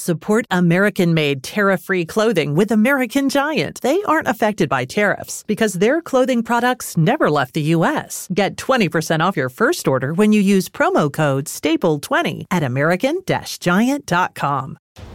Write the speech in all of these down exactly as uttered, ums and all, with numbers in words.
Support American-made tariff-free clothing with American Giant. They aren't affected by tariffs because their clothing products never left the U S. Get twenty percent off your first order when you use promo code staple twenty at american giant dot com.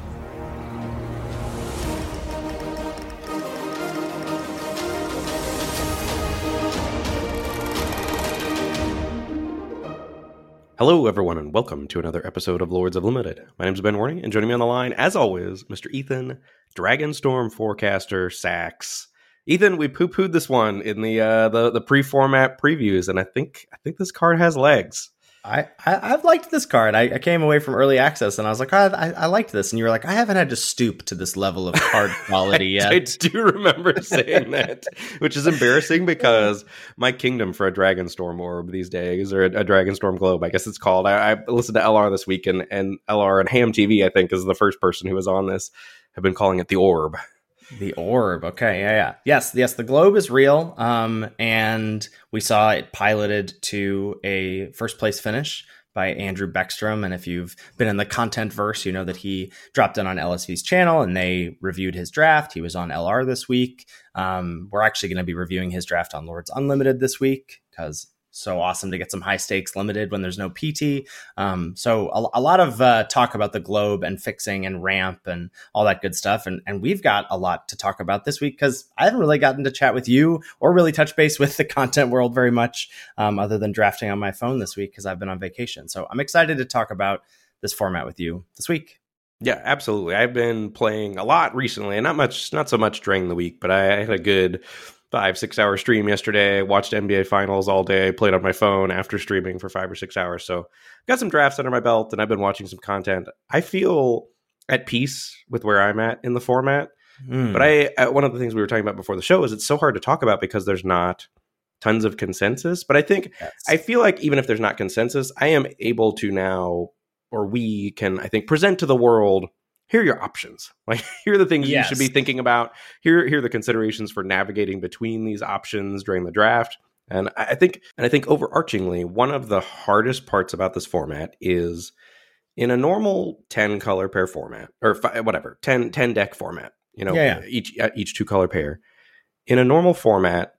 Hello, everyone, and welcome to another episode of Lords of Limited. My name is Ben Warning, and joining me on the line, as always, Mister Ethan, Dragonstorm Forecaster Sachs. Ethan, we poo-pooed this one in the uh, the the pre-format previews, and I think I think this card has legs. I, I I've liked this card. I, I came away from early access, and I was like, oh, I I liked this, and you were like, I haven't had to stoop to this level of card quality yet. I do remember saying that, which is embarrassing because my kingdom for a Dragonstorm orb these days, or a, a Dragonstorm globe, I guess it's called. I, I listened to L R this week, and, and L R and Ham T V, I think, is the first person who was on this, have been calling it the orb. The orb. Okay. Yeah. Yeah. Yes. Yes. The globe is real. Um, and we saw it piloted to a first place finish by Andrew Beckstrom. And if you've been in the content verse, you know that he dropped in on L S V's channel and they reviewed his draft. He was on L R this week. Um, we're actually going to be reviewing his draft on Lords Unlimited this week because so awesome to get some high stakes limited when there's no P T. Um, so a, a lot of uh, talk about the globe and fixing and ramp and all that good stuff. And, and we've got a lot to talk about this week because I haven't really gotten to chat with you or really touch base with the content world very much um, other than drafting on my phone this week because I've been on vacation. So I'm excited to talk about this format with you this week. Yeah, absolutely. I've been playing a lot recently, and not much, not so much during the week, but I had a good five, six hour stream yesterday, watched N B A finals all day, played on my phone after streaming for five or six hours. So got some drafts under my belt and I've been watching some content. I feel at peace with where I'm at in the format. Mm. But I, one of the things we were talking about before the show is it's so hard to talk about because there's not tons of consensus. But I think, yes. I feel like even if there's not consensus, I am able to now, or we can, I think, present to the world, here are your options. Like, here are the things yes. you should be thinking about. Here, here are the considerations for navigating between these options during the draft. And I think, and I think overarchingly, one of the hardest parts about this format is in a normal ten color pair format, or five, whatever, ten, ten deck format, you know, yeah, yeah. each, each two color pair. In a normal format,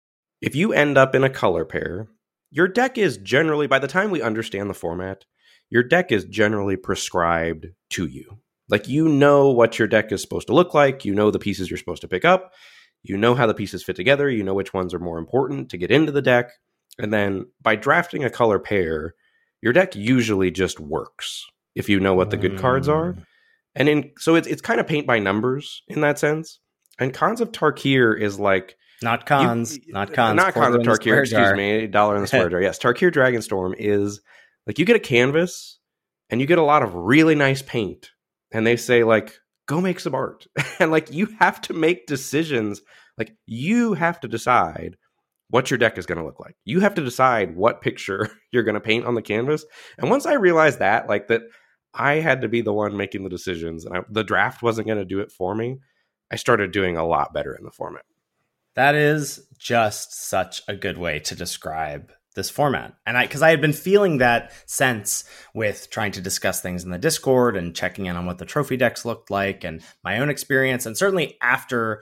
if you end up in a color pair, your deck is generally, by the time we understand the format, your deck is generally prescribed to you. Like, you know what your deck is supposed to look like. You know the pieces you're supposed to pick up. You know how the pieces fit together. You know which ones are more important to get into the deck. And then by drafting a color pair, your deck usually just works if you know what the good cards are. And in so it's it's kind of paint by numbers in that sense. And Khans of Tarkir is like... Not Khans. You, not Khans. Not Khans of Tarkir, excuse me. Dollar in the square jar. Yes, Tarkir Dragonstorm is... Like, you get a canvas, and you get a lot of really nice paint. And they say, like, go make some art. And, like, you have to make decisions. Like, you have to decide what your deck is going to look like. You have to decide what picture you're going to paint on the canvas. And once I realized that, like, that I had to be the one making the decisions, and I, the draft wasn't going to do it for me, I started doing a lot better in the format. That is just such a good way to describe this format. And I, because I had been feeling that sense with trying to discuss things in the Discord and checking in on what the trophy decks looked like and my own experience. And certainly after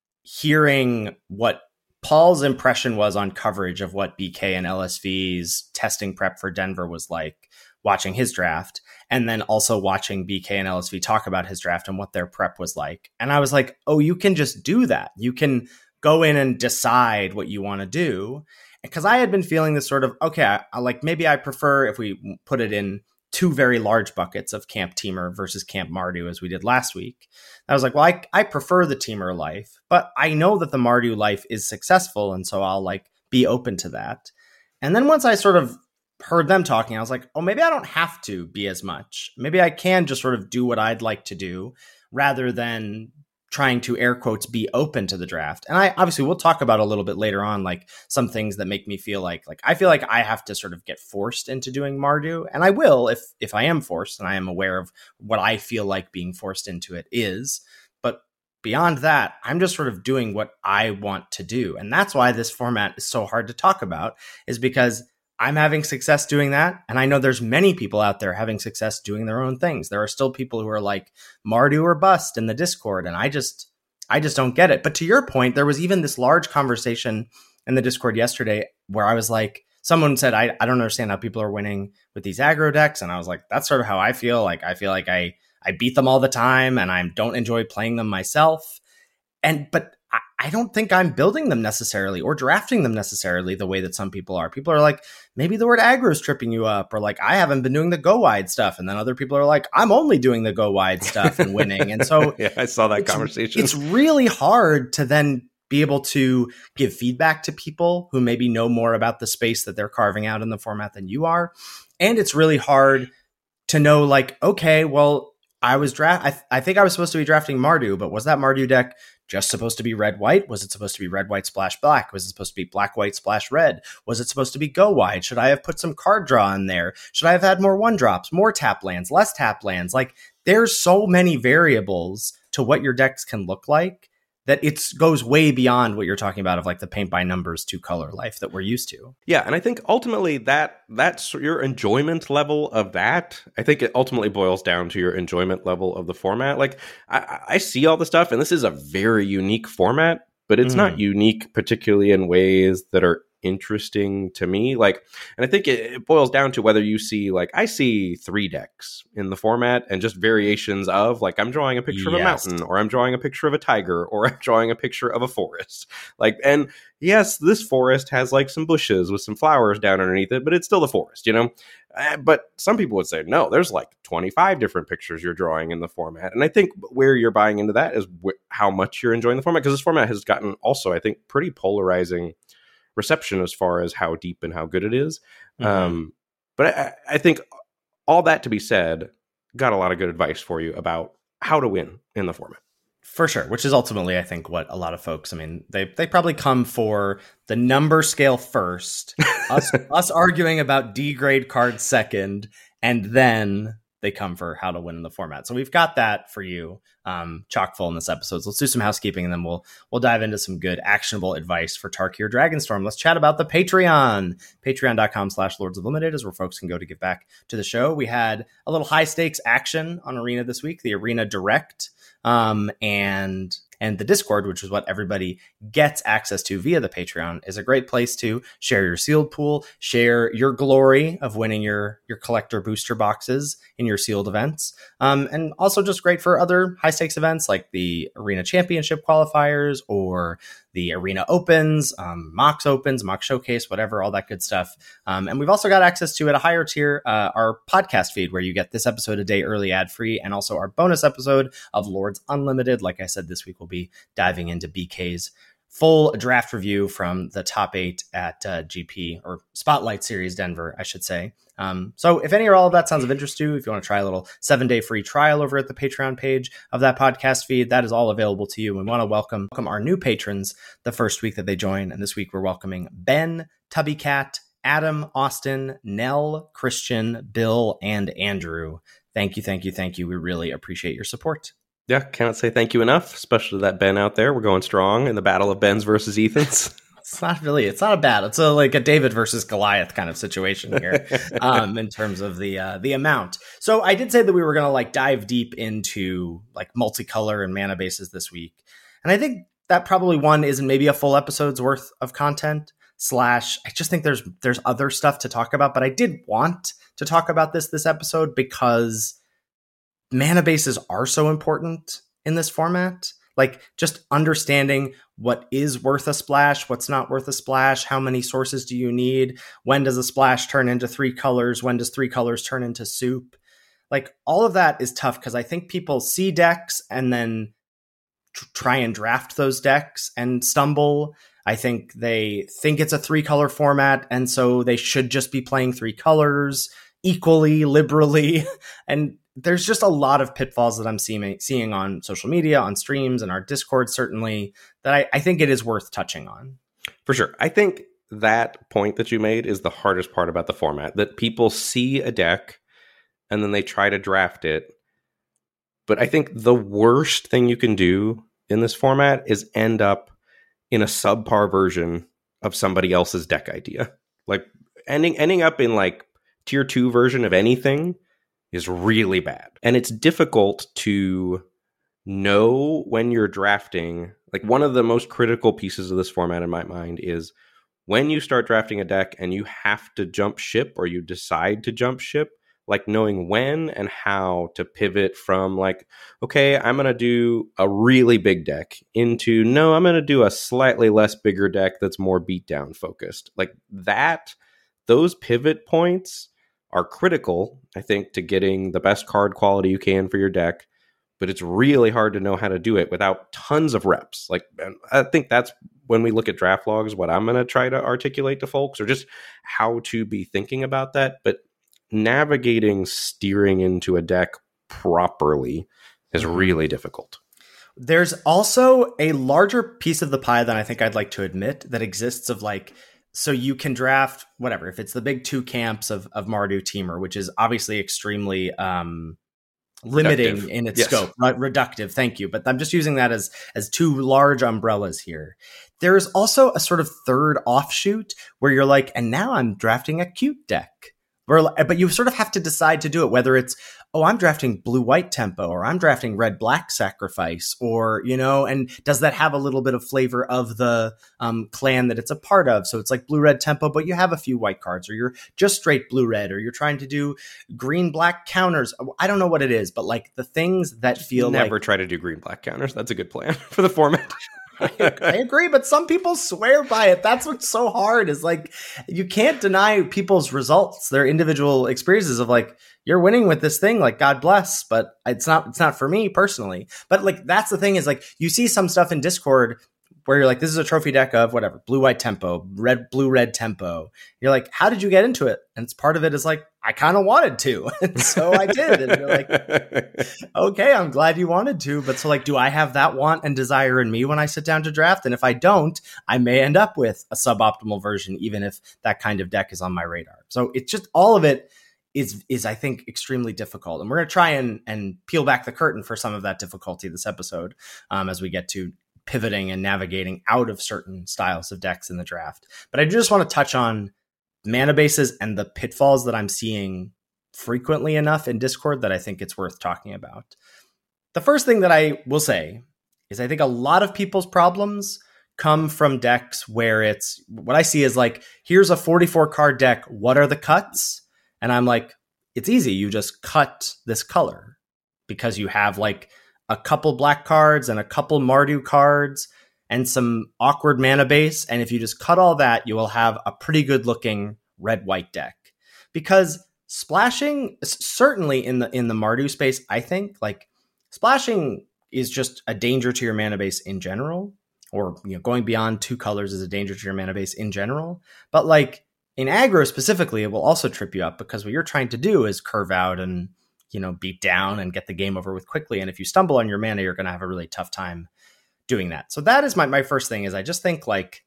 hearing what Paul's impression was on coverage of what B K and L S V's testing prep for Denver was like, watching his draft, and then also watching B K and L S V talk about his draft and what their prep was like. And I was like, oh, you can just do that. You can go in and decide what you want to do. Because I had been feeling this sort of, okay, I, I like maybe I prefer if we put it in two very large buckets of Camp Temur versus Camp Mardu as we did last week. I was like, well, I, I prefer the Temur life, but I know that the Mardu life is successful. And so I'll like be open to that. And then once I sort of heard them talking, I was like, oh, maybe I don't have to be as much. Maybe I can just sort of do what I'd like to do rather than trying to air quotes be open to the draft. And I obviously we'll talk about a little bit later on, like some things that make me feel like, like I feel like I have to sort of get forced into doing Mardu, and I will if, if I am forced and I am aware of what I feel like being forced into it is. But beyond that, I'm just sort of doing what I want to do. And that's why this format is so hard to talk about, is because I'm having success doing that. And I know there's many people out there having success doing their own things. There are still people who are like Mardu or bust in the Discord. And I just, I just don't get it. But to your point, there was even this large conversation in the Discord yesterday where I was like, someone said, I, I don't understand how people are winning with these aggro decks. And I was like, that's sort of how I feel. Like, I feel like I, I beat them all the time and I don't enjoy playing them myself. And, but I, I don't think I'm building them necessarily or drafting them necessarily the way that some people are. People are like, maybe the word aggro is tripping you up, or like, I haven't been doing the go wide stuff. And then other people are like, I'm only doing the go wide stuff and winning. And so yeah, I saw that it's, conversation. It's really hard to then be able to give feedback to people who maybe know more about the space that they're carving out in the format than you are. And it's really hard to know, like, okay, well, I was draft. I, th- I think I was supposed to be drafting Mardu, but was that Mardu deck just supposed to be red white? Was it supposed to be red white splash black? Was it supposed to be black white splash red? Was it supposed to be go wide? Should I have put some card draw in there? Should I have had more one drops, more tap lands, less tap lands? Like, there's so many variables to what your decks can look like that it goes way beyond what you're talking about of like the paint by numbers two color life that we're used to. Yeah, and I think ultimately that that's your enjoyment level of that. I think it ultimately boils down to your enjoyment level of the format. Like, I, I see all the stuff, and this is a very unique format, but it's mm. not unique particularly in ways that are interesting to me. Like, and I think it, it boils down to whether you see, like, I see three decks in the format and just variations of, like, I'm drawing a picture yes. of a mountain, or I'm drawing a picture of a tiger, or I'm drawing a picture of a forest. Like, and yes, this forest has like some bushes with some flowers down underneath it, but it's still the forest, you know? Uh, but some people would say, no, there's like twenty-five different pictures you're drawing in the format. And I think where you're buying into that is wh- how much you're enjoying the format, because this format has gotten also, I think, pretty polarizing reception as far as how deep and how good it is. Mm-hmm. Um, but I, I think all that to be said, got a lot of good advice for you about how to win in the format. For sure, which is ultimately, I think, what a lot of folks, I mean, they they probably come for the number scale first, us, us arguing about D-grade cards second, and then they come for how to win in the format. So we've got that for you, um, chock full in this episode. So let's do some housekeeping, and then we'll we'll dive into some good actionable advice for Tarkir Dragonstorm. Let's chat about the Patreon. Patreon.com slash Lords of Limited is where folks can go to give back to the show. We had a little high stakes action on Arena this week, the Arena Direct, um, and and the Discord, which is what everybody gets access to via the Patreon, is a great place to share your sealed pool, share your glory of winning your, your collector booster boxes in your sealed events. Um, and also just great for other high stakes events like the Arena Championship qualifiers or the Arena Opens, um, Mox Opens, Mox Showcase, whatever, all that good stuff. Um, and we've also got access to, at a higher tier, uh, our podcast feed, where you get this episode a day early ad-free, and also our bonus episode of Lords Unlimited. Like I said, this week we'll be diving into B K's full draft review from the top eight at uh, G P, or Spotlight Series Denver, I should say. Um, so if any or all of that sounds of interest to you, if you want to try a little seven-day free trial over at the Patreon page of that podcast feed, that is all available to you. We want to welcome, welcome our new patrons the first week that they join. And this week we're welcoming Ben, Tubby Cat, Adam, Austin, Nell, Christian, Bill, and Andrew. Thank you, thank you, thank you. We really appreciate your support. Yeah, cannot say thank you enough, especially to that Ben out there. We're going strong in the battle of Ben's versus Ethan's. It's not really, it's not a bad, it's a, like a David versus Goliath kind of situation here, um, in terms of the, uh, the amount. So I did say that we were going to like dive deep into like multicolor and mana bases this week. And I think that probably one isn't maybe a full episode's worth of content, slash, I just think there's, there's other stuff to talk about, but I did want to talk about this, this episode, because mana bases are so important in this format. Like, just understanding what is worth a splash, what's not worth a splash, how many sources do you need, when does a splash turn into three colors, when does three colors turn into soup? Like, all of that is tough, because I think people see decks and then tr- try and draft those decks and stumble. I think they think it's a three-color format, and so they should just be playing three colors equally, liberally, and there's just a lot of pitfalls that I'm seeing seeing on social media, on streams, and our Discord, certainly, that I, I think it is worth touching on. For sure. I think that point that you made is the hardest part about the format, that people see a deck and then they try to draft it. But I think the worst thing you can do in this format is end up in a subpar version of somebody else's deck idea. Like, ending ending up in like tier two version of anything is really bad. And it's difficult to know when you're drafting. Like, one of the most critical pieces of this format in my mind is when you start drafting a deck and you have to jump ship, or you decide to jump ship, like knowing when and how to pivot from like, okay, I'm going to do a really big deck into, no, I'm going to do a slightly less bigger deck that's more beatdown focused. Like that, those pivot points are critical, I think, to getting the best card quality you can for your deck. But it's really hard to know how to do it without tons of reps. Like, I think that's when we look at draft logs, what I'm going to try to articulate to folks, or just how to be thinking about that. But navigating steering into a deck properly is really difficult. There's also a larger piece of the pie than I think I'd like to admit that exists of like, so you can draft whatever, if it's the big two camps of, of Mardu Temur, which is obviously extremely um, limiting reductive in its yes. scope, right? Reductive. Thank you. But I'm just using that as, as two large umbrellas here. There is also a sort of third offshoot where you're like, and now I'm drafting a cute deck. But you sort of have to decide to do it, whether it's, oh, I'm drafting blue-white tempo, or I'm drafting red-black sacrifice, or, you know, and does that have a little bit of flavor of the um, clan that it's a part of? So it's like blue-red tempo, but you have a few white cards, or you're just straight blue-red, or you're trying to do green-black counters. I don't know what it is, but like the things that feel Never like... Never try to do green-black counters. That's a good plan for the format. I, I agree, but some people swear by it. That's what's so hard, is like, you can't deny people's results, their individual experiences of like, you're winning with this thing, like, God bless, but it's not, it's not for me personally. But like, that's the thing, is like, you see some stuff in Discord where you're like, this is a trophy deck of whatever, blue, white tempo, red, blue, red tempo. You're like, how did you get into it? And it's part of it is like, I kind of wanted to. And so I did. And you're like, okay, I'm glad you wanted to. But so like, do I have that want and desire in me when I sit down to draft? And if I don't, I may end up with a suboptimal version, even if that kind of deck is on my radar. So it's just, all of it is, is I think, extremely difficult. And we're going to try and, and peel back the curtain for some of that difficulty this episode um, as we get to pivoting and navigating out of certain styles of decks in the draft. But I just want to touch on mana bases and the pitfalls that I'm seeing frequently enough in Discord that I think it's worth talking about. The first thing that I will say is I think a lot of people's problems come from decks where it's, what I see is like, here's a forty-four card deck. What are the cuts? And I'm like, it's easy. You just cut this color because you have like a couple black cards and a couple Mardu cards and some awkward mana base. And if you just cut all that, you will have a pretty good looking red-white deck. Because splashing, certainly in the in the Mardu space, I think, like, splashing is just a danger to your mana base in general, or, you know, going beyond two colors is a danger to your mana base in general. But like in aggro specifically, it will also trip you up, because what you're trying to do is curve out and, you know, beat down and get the game over with quickly. And if you stumble on your mana, you're going to have a really tough time doing that. So that is my, my first thing, is I just think like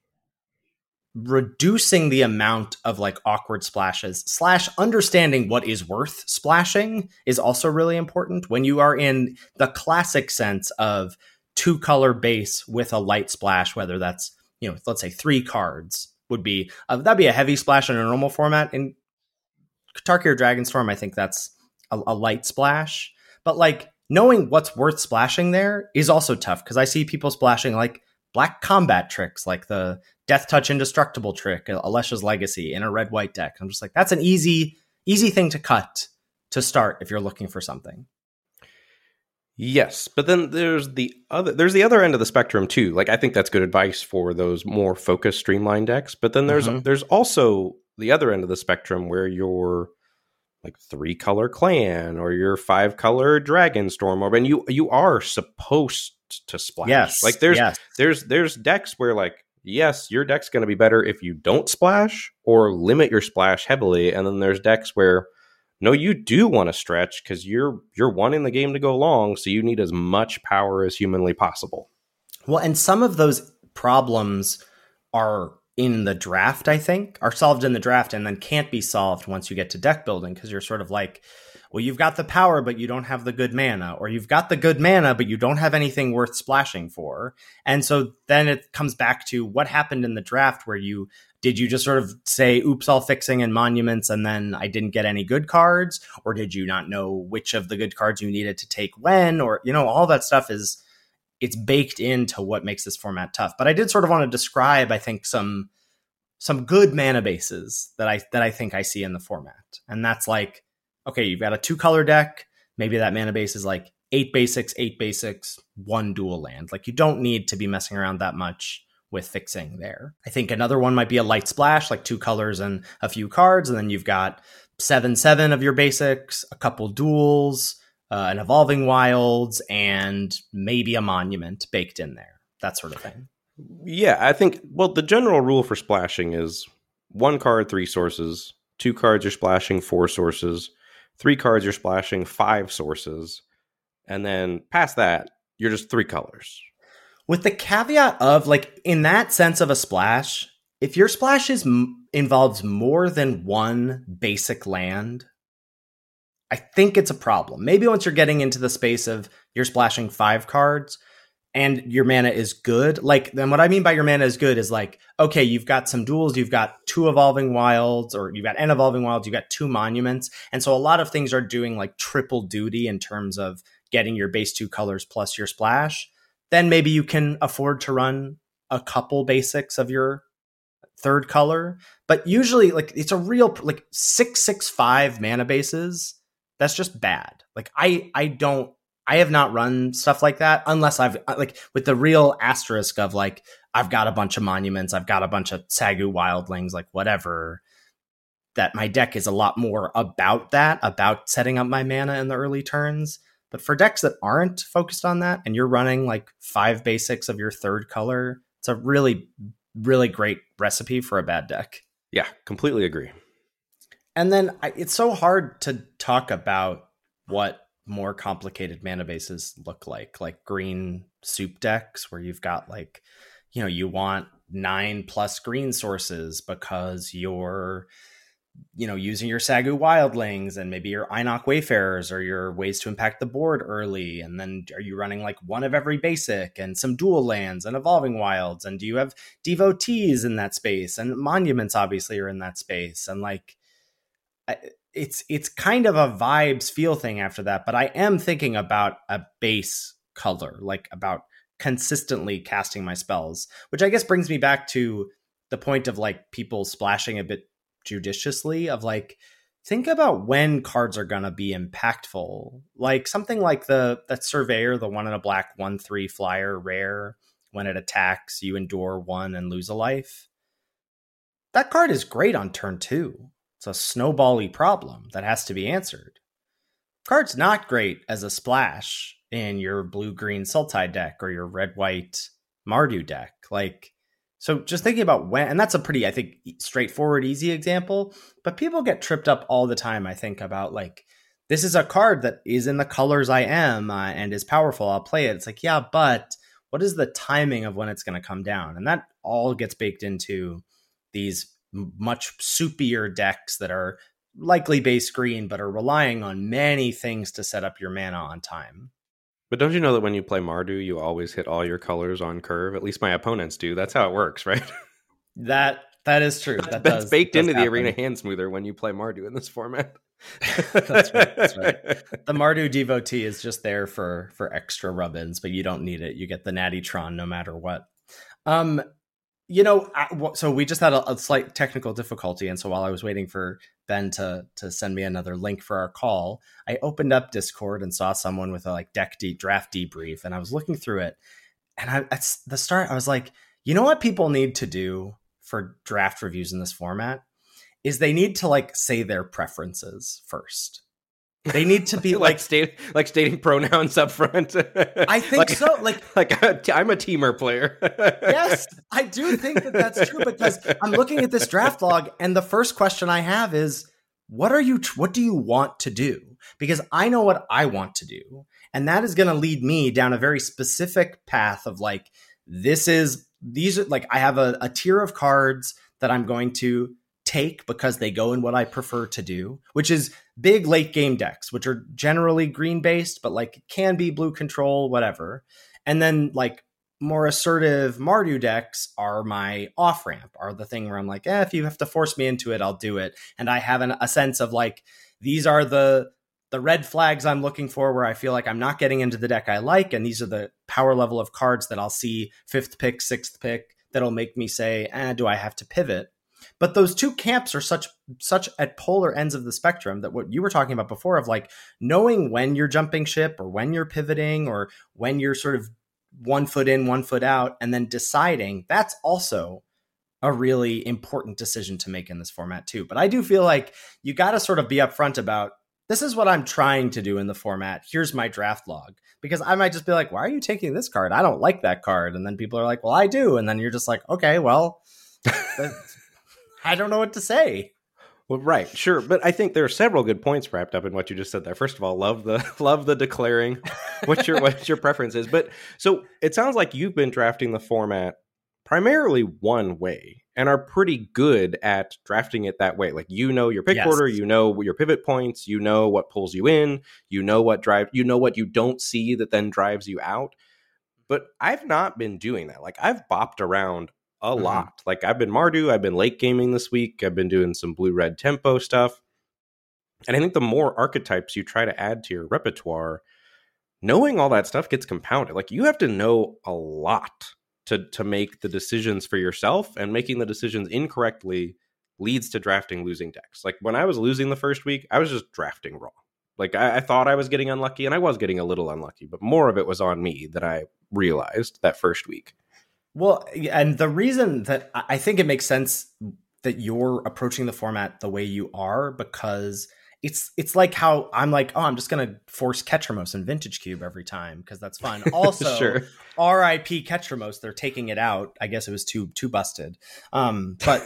reducing the amount of like awkward splashes slash understanding what is worth splashing is also really important when you are in the classic sense of two color base with a light splash, whether that's, you know, let's say three cards would be, uh, that'd be a heavy splash in a normal format. In Tarkir Dragonstorm, I think that's a, a light splash, but like knowing what's worth splashing there is also tough, because I see people splashing like black combat tricks, like the Death Touch Indestructible trick, Alesha's Legacy, in a red-white deck. I'm just like, that's an easy, easy thing to cut to start if you're looking for something. Yes, but then there's the other there's the other end of the spectrum too. Like, I think that's good advice for those more focused streamlined decks. But then there's mm-hmm. there's also the other end of the spectrum where you're like three color clan or your five color Dragonstorm, or when you you are supposed to splash. Yes, like there's yes. there's there's decks where like, yes, your deck's going to be better if you don't splash or limit your splash heavily, and then there's decks where no, you do want to stretch because you're you're wanting the game to go long, so you need as much power as humanly possible. Well, and some of those problems are in the draft, I think, are solved in the draft and then can't be solved once you get to deck building, because you're sort of like, well, you've got the power, but you don't have the good mana, or you've got the good mana, but you don't have anything worth splashing for. And so then it comes back to what happened in the draft where you, did you just sort of say, oops, all fixing and monuments, and then I didn't get any good cards? Or did you not know which of the good cards you needed to take when? Or, you know, all that stuff is, it's baked into what makes this format tough. But I did sort of want to describe, I think, some some good mana bases that I that I think I see in the format. And that's like, okay, you've got a two color deck. Maybe that mana base is like eight basics, eight basics, one dual land. Like you don't need to be messing around that much with fixing there. I think another one might be a light splash, like two colors and a few cards. And then you've got seven, seven of your basics, a couple duels, uh, an evolving wilds, and maybe a monument baked in there. That sort of thing. Yeah, I think, well, the general rule for splashing is one card, three sources, two cards you're splashing, four sources, three cards you're splashing, five sources, and then past that, you're just three colors. With the caveat of, like, in that sense of a splash, if your splash is m- involves more than one basic land, I think it's a problem. Maybe once you're getting into the space of you're splashing five cards and your mana is good. Like, then what I mean by your mana is good is like, okay, you've got some duels, you've got two evolving wilds, or you've got an evolving wilds, you've got two monuments. And so a lot of things are doing like triple duty in terms of getting your base two colors plus your splash. Then maybe you can afford to run a couple basics of your third color. But usually, like, it's a real, like, six, six, five mana bases. That's just bad. Like, I, I don't, I have not run stuff like that unless I've, like, with the real asterisk of, like, I've got a bunch of monuments, I've got a bunch of Sagu wildlings, like, whatever, that my deck is a lot more about that, about setting up my mana in the early turns. But for decks that aren't focused on that, and you're running like five basics of your third color, it's a really, really great recipe for a bad deck. Yeah, completely agree. And then I, it's so hard to talk about what more complicated mana bases look like, like green soup decks where you've got like, you know, you want nine plus green sources because you're, you know, using your Sagu wildlings and maybe your Einok Wayfarers or your ways to impact the board early. And then are you running like one of every basic and some dual lands and evolving wilds? And do you have devotees in that space? And monuments obviously are in that space. And like, it's, it's kind of a vibes feel thing after that. But I am thinking about a base color, like about consistently casting my spells, which I guess brings me back to the point of like people splashing a bit judiciously, of like, think about when cards are going to be impactful. Like something like the that Surveyor, the one in a black one three flyer rare, when it attacks you endure one and lose a life. That card is great on turn two. It's a snowbally problem that has to be answered. Card's not great as a splash in your blue green Sultai deck or your red white Mardu deck. Like, so just thinking about when, and that's a pretty, I think, straightforward, easy example, but people get tripped up all the time, I think, about like, this is a card that is in the colors I am uh, and is powerful, I'll play it. It's like, yeah, but what is the timing of when it's going to come down? And that all gets baked into these much soupier decks that are likely base green, but are relying on many things to set up your mana on time. But don't you know that when you play Mardu, you always hit all your colors on curve? At least my opponents do. That's how it works, right? That that is true. That That's does, baked does into happen. the arena hand smoother when you play Mardu in this format. That's right. That's right. The Mardu devotee is just there for for extra rub-ins, but you don't need it. You get the Natty Tron no matter what. Um, you know, I, so we just had a, a slight technical difficulty, and so while I was waiting for Ben to to send me another link for our call, I opened up Discord and saw someone with a like deck de- draft debrief, and I was looking through it, and I, at the start I was like, you know what people need to do for draft reviews in this format is they need to like say their preferences first. They need to be like like state, like stating pronouns up front. I think like, so. Like, like a, I'm a teamer player. yes, I do think that that's true, because I'm looking at this draft log and the first question I have is, what are you, what do you want to do? Because I know what I want to do. And that is going to lead me down a very specific path of like, this is, these are like, I have a, a tier of cards that I'm going to take because they go in what I prefer to do, which is big late game decks, which are generally green based, but like can be blue control, whatever. And then like more assertive Mardu decks are my off ramp, are the thing where I'm like, eh, if you have to force me into it, I'll do it. And I have an, a sense of like, these are the the red flags I'm looking for where I feel like I'm not getting into the deck I like. And these are the power level of cards that I'll see fifth pick, sixth pick, that'll make me say, eh, do I have to pivot? But those two camps are such such at polar ends of the spectrum that what you were talking about before of like knowing when you're jumping ship or when you're pivoting or when you're sort of one foot in, one foot out, and then deciding, that's also a really important decision to make in this format too. But I do feel like you got to sort of be upfront about, this is what I'm trying to do in the format. Here's my draft log. Because I might just be like, why are you taking this card? I don't like that card. And then people are like, well, I do. And then you're just like, okay, well, I don't know what to say. Well, right, sure, but I think there are several good points wrapped up in what you just said there. First of all, love the love the declaring what your what your preference is. But so it sounds like you've been drafting the format primarily one way and are pretty good at drafting it that way. Like you know your pick Yes. order, you know your pivot points, you know what pulls you in, you know what drive, you know what you don't see that then drives you out. But I've not been doing that. Like I've bopped around a mm-hmm. lot. Like I've been Mardu, I've been late gaming this week. I've been doing some blue red tempo stuff. And I think the more archetypes you try to add to your repertoire, knowing all that stuff gets compounded. Like you have to know a lot to to make the decisions for yourself, and making the decisions incorrectly leads to drafting losing decks. Like when I was losing the first week, I was just drafting wrong. Like I, I thought I was getting unlucky, and I was getting a little unlucky, but more of it was on me that I realized that first week. Well, and the reason that I think it makes sense that you're approaching the format the way you are, because it's it's like how I'm like, oh, I'm just going to force Ketramos and Vintage Cube every time because that's fun. Also, sure. R I P Ketramos, they're taking it out. I guess it was too too busted. Um, but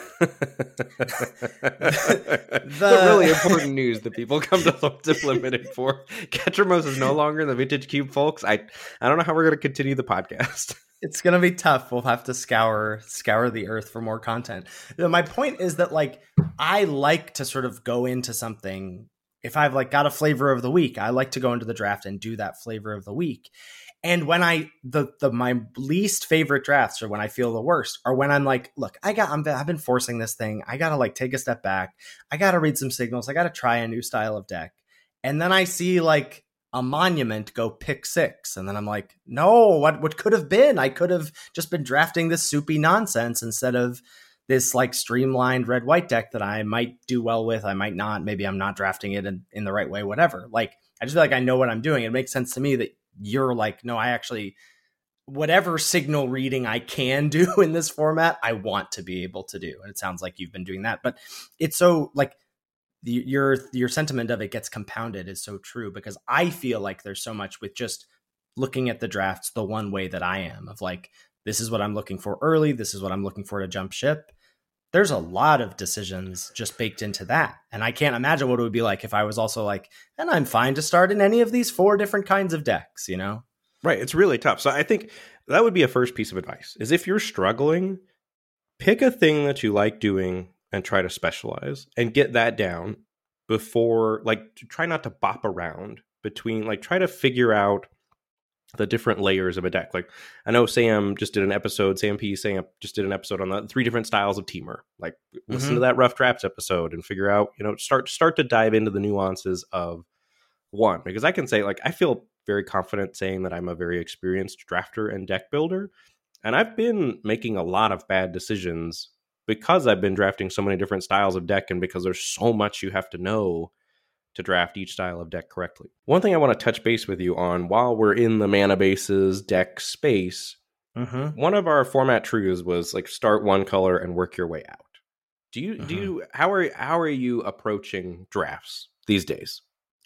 the, the really important news that people come to Lords Unlimited for. Ketramos is no longer in the Vintage Cube, folks. I I don't know how we're going to continue the podcast. It's going to be tough. We'll have to scour scour the earth for more content. You know, my point is that like I like to sort of go into something. If I've like got a flavor of the week, I like to go into the draft and do that flavor of the week. And when I the the my least favorite drafts, or when I feel the worst, are when I'm like, look, I got I'm, I've been forcing this thing. I got to like take a step back. I got to read some signals. I got to try a new style of deck. And then I see like a monument go pick six. And then I'm like, no, what, what could have been? I could have just been drafting this soupy nonsense instead of this like streamlined red white deck that I might do well with. I might not, maybe I'm not drafting it in, in the right way, whatever. Like, I just feel like I know what I'm doing. It makes sense to me that you're like, no, I actually, whatever signal reading I can do in this format, I want to be able to do. And it sounds like you've been doing that, but it's so like, The, your your sentiment of it gets compounded is so true, because I feel like there's so much with just looking at the drafts the one way that I am, of like, this is what I'm looking for early. This is what I'm looking for to jump ship. There's a lot of decisions just baked into that. And I can't imagine what it would be like if I was also like, and I'm fine to start in any of these four different kinds of decks, you know? Right. It's really tough. So I think that would be a first piece of advice, is if you're struggling, pick a thing that you like doing and try to specialize and get that down before, like, try not to bop around between, like, try to figure out the different layers of a deck. Like, I know Sam just did an episode, Sam P. Sam just did an episode on the three different styles of Teamer. Like, mm-hmm. listen to that Rough Drafts episode and figure out, you know, start, start to dive into the nuances of one. Because I can say, like, I feel very confident saying that I'm a very experienced drafter and deck builder. And I've been making a lot of bad decisions because I've been drafting so many different styles of deck, and because there's so much you have to know to draft each style of deck correctly. One thing I want to touch base with you on while we're in the mana bases deck space, mm-hmm. one of our format truths was like, start one color and work your way out. Do you, mm-hmm. do you, how are, how are you approaching drafts these days?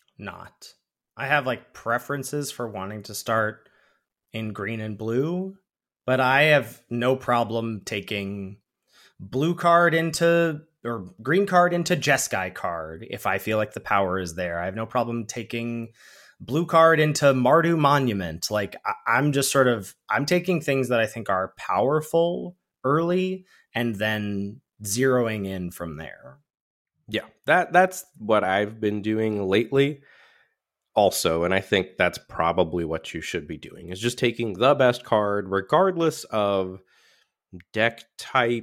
Not. I have like preferences for wanting to start in green and blue, but I have no problem taking blue card into or green card into Jeskai card if I feel like the power is there. I have no problem taking blue card into Mardu Monument. Like, I- I'm just sort of, I'm taking things that I think are powerful early and then zeroing in from there. Yeah, that that's what I've been doing lately also, and I think that's probably what you should be doing, is just taking the best card regardless of deck type,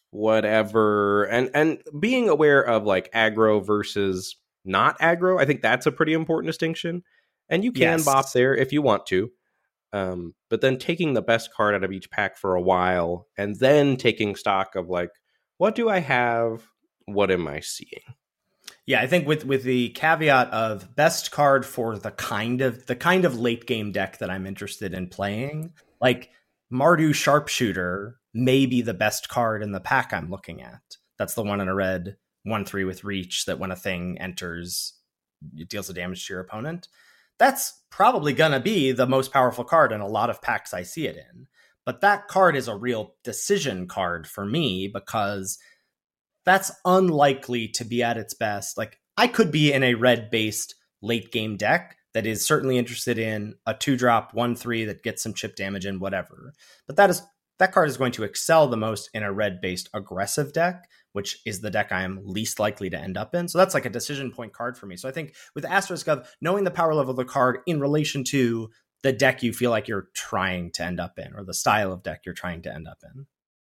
whatever, and and being aware of like aggro versus not aggro. I think that's a pretty important distinction, and you can Yes. bop there if you want to, um, but then taking the best card out of each pack for a while, and then taking stock of like, what do I have? What am I seeing? Yeah, I think with with the caveat of best card for the kind of the kind of late game deck that I'm interested in playing, like Mardu Sharpshooter may be the best card in the pack I'm looking at. That's the one in a red one three with reach that when a thing enters, it deals the damage to your opponent. That's probably gonna be the most powerful card in a lot of packs I see it in. But that card is a real decision card for me because that's unlikely to be at its best. Like, I could be in a red-based late-game deck that is certainly interested in a two-drop, one three that gets some chip damage and whatever. But that is that card is going to excel the most in a red-based aggressive deck, which is the deck I am least likely to end up in. So that's like a decision point card for me. So I think with asterisk of knowing the power level of the card in relation to the deck you feel like you're trying to end up in, or the style of deck you're trying to end up in.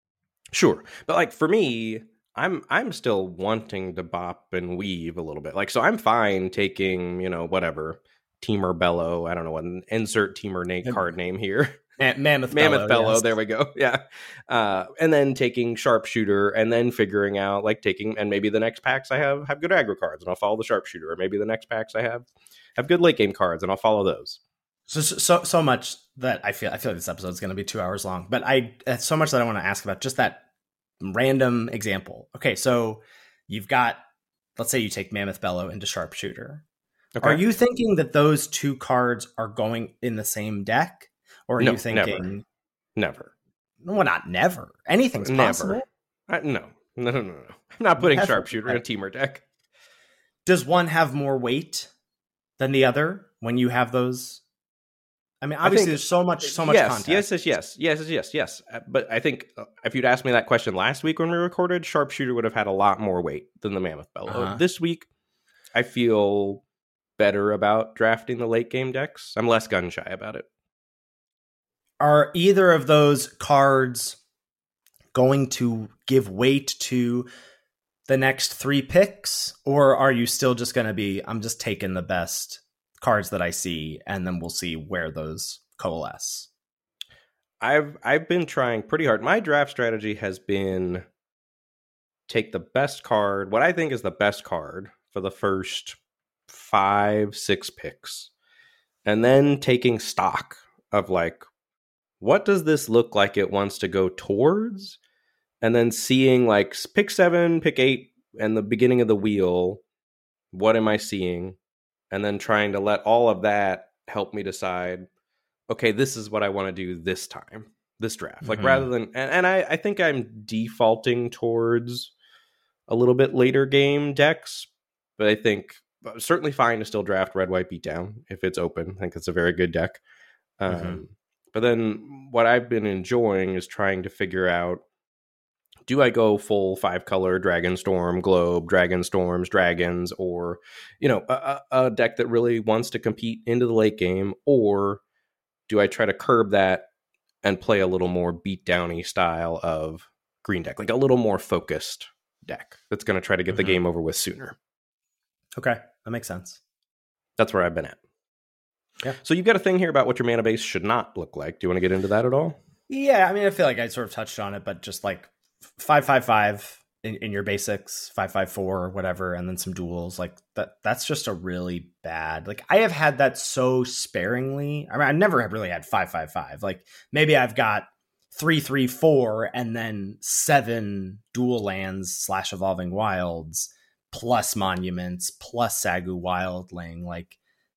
Sure. But like for me, I'm I'm still wanting to bop and weave a little bit. Like, so I'm fine taking, you know, whatever, Teamer Bellow. I don't know, an insert Teamer na- card name here. Mammoth Mammoth Bellow, Bellow, yes. there we go. Yeah. Uh, and then taking Sharpshooter, and then figuring out, like, taking, and maybe the next packs I have have good aggro cards, and I'll follow the Sharpshooter. Or maybe the next packs I have have good late game cards, and I'll follow those. So so so much that I feel I feel like this episode is going to be two hours long, but I that's so much that I want to ask about just that random example. Okay, so you've got, let's say you take Mammoth Bellow into Sharpshooter. Okay. Are you thinking that those two cards are going in the same deck, or are No, you thinking Never. well, not never? Anything's Never. possible. I, no. No, no, no, no. I'm not putting That's- Sharpshooter in a Teamer deck. Does one have more weight than the other when you have those? I mean, I obviously, think- there's so much, so much yes, context. yes, yes, yes, yes, yes, yes, yes. Uh, But I think uh, if you'd asked me that question last week when we recorded, Sharpshooter would have had a lot more weight than the Mammoth Bellow. Uh-huh. This week, I feel better about drafting the late game decks. I'm less gun shy about it. Are either of those cards going to give weight to the next three picks, or are you still just going to be, I'm just taking the best cards that I see, and then we'll see where those coalesce? I've I've been trying pretty hard. My draft strategy has been take the best card, what I think is the best card for the first five, six picks, and then taking stock of like, what does this look like it wants to go towards? And then seeing like pick seven, pick eight, and the beginning of the wheel, what am I seeing? And then trying to let all of that help me decide, okay, this is what I want to do this time, this draft. Like, Mhm. rather than, and, and I, I think I'm defaulting towards a little bit later game decks, but I think uh, certainly fine to still draft Red White Beatdown if it's open. I think it's a very good deck. Um, Mhm. But then what I've been enjoying is trying to figure out, do I go full five color Dragonstorm, Globe, Dragonstorms, Dragons, or, you know, a, a deck that really wants to compete into the late game? Or do I try to curb that and play a little more beatdowny style of green deck, like a little more focused deck that's going to try to get the Mhm. game over with sooner? Okay, that makes sense. That's where I've been at. Yeah. So you've got a thing here about what your mana base should not look like. Do you want to get into that at all? Yeah, I mean, I feel like I sort of touched on it, but just like five, five, five in, in your basics, five, five, four, whatever, and then some duels. Like that. That's just a really bad. Like I have had that so sparingly. I mean, I never have really had five, five, five. Like maybe I've got three, three, four, and then seven dual lands slash evolving wilds plus monuments plus Sagu Wildling. Like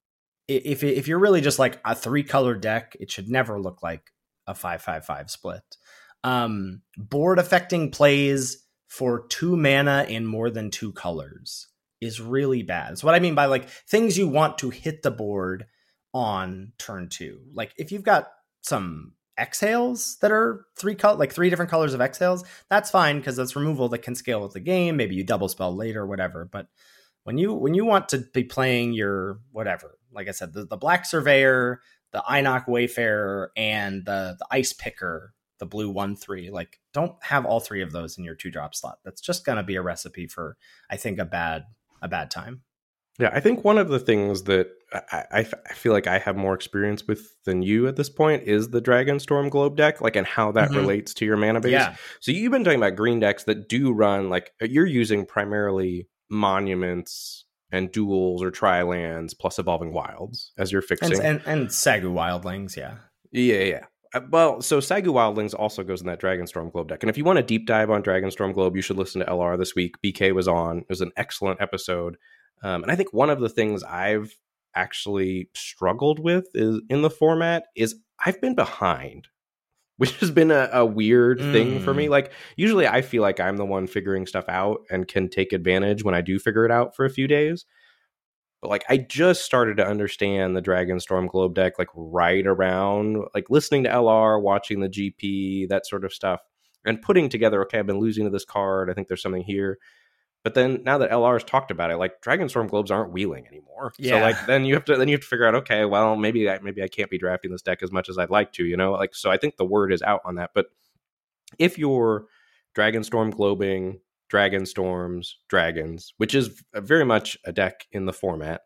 if if you're really just like a three color deck, it should never look like a five five five split. Um, board affecting plays for two mana in more than two colors is really bad. So what I mean by like things you want to hit the board on turn two, like if you've got some exhales that are three color, like three different colors of exhales, that's fine because that's removal that can scale with the game. Maybe you double spell later or whatever. But when you when you want to be playing your whatever, like I said, the, the Black Surveyor, the Inoc Wayfarer, and the, the Ice Picker, the blue one three, like don't have all three of those in your two drop slot. That's just going to be a recipe for, I think, a bad a bad time. Yeah, I think one of the things that I, I, I feel like I have more experience with than you at this point is the Dragonstorm Globe deck, like, and how that mm-hmm. relates to your mana base. Yeah. So you've been talking about green decks that do run, like, you're using primarily monuments and duels or tri-lands plus Evolving Wilds as you're fixing. And, and, and Sagu Wildlings, yeah. Yeah, yeah. Well, so Sagu Wildlings also goes in that Dragonstorm Globe deck. And if you want a deep dive on Dragonstorm Globe, you should listen to L R this week. B K was on. It was an excellent episode. Um, and I think one of the things I've actually struggled with is in the format is I've been behind, which has been a, a weird mm. thing for me. Like, usually I feel like I'm the one figuring stuff out and can take advantage when I do figure it out for a few days. But like, I just started to understand the Dragonstorm Globe deck, like right around, like listening to L R, watching the G P, that sort of stuff, and putting together, okay, I've been losing to this card. I think there's something here. But then now that L R has talked about it, like Dragonstorm Globes aren't wheeling anymore. Yeah. So like then you have to then you have to figure out, okay, well maybe I maybe I can't be drafting this deck as much as I'd like to, you know? Like, so I think the word is out on that. But if you're Dragonstorm Globing, Dragonstorms, Dragons, which is very much a deck in the format,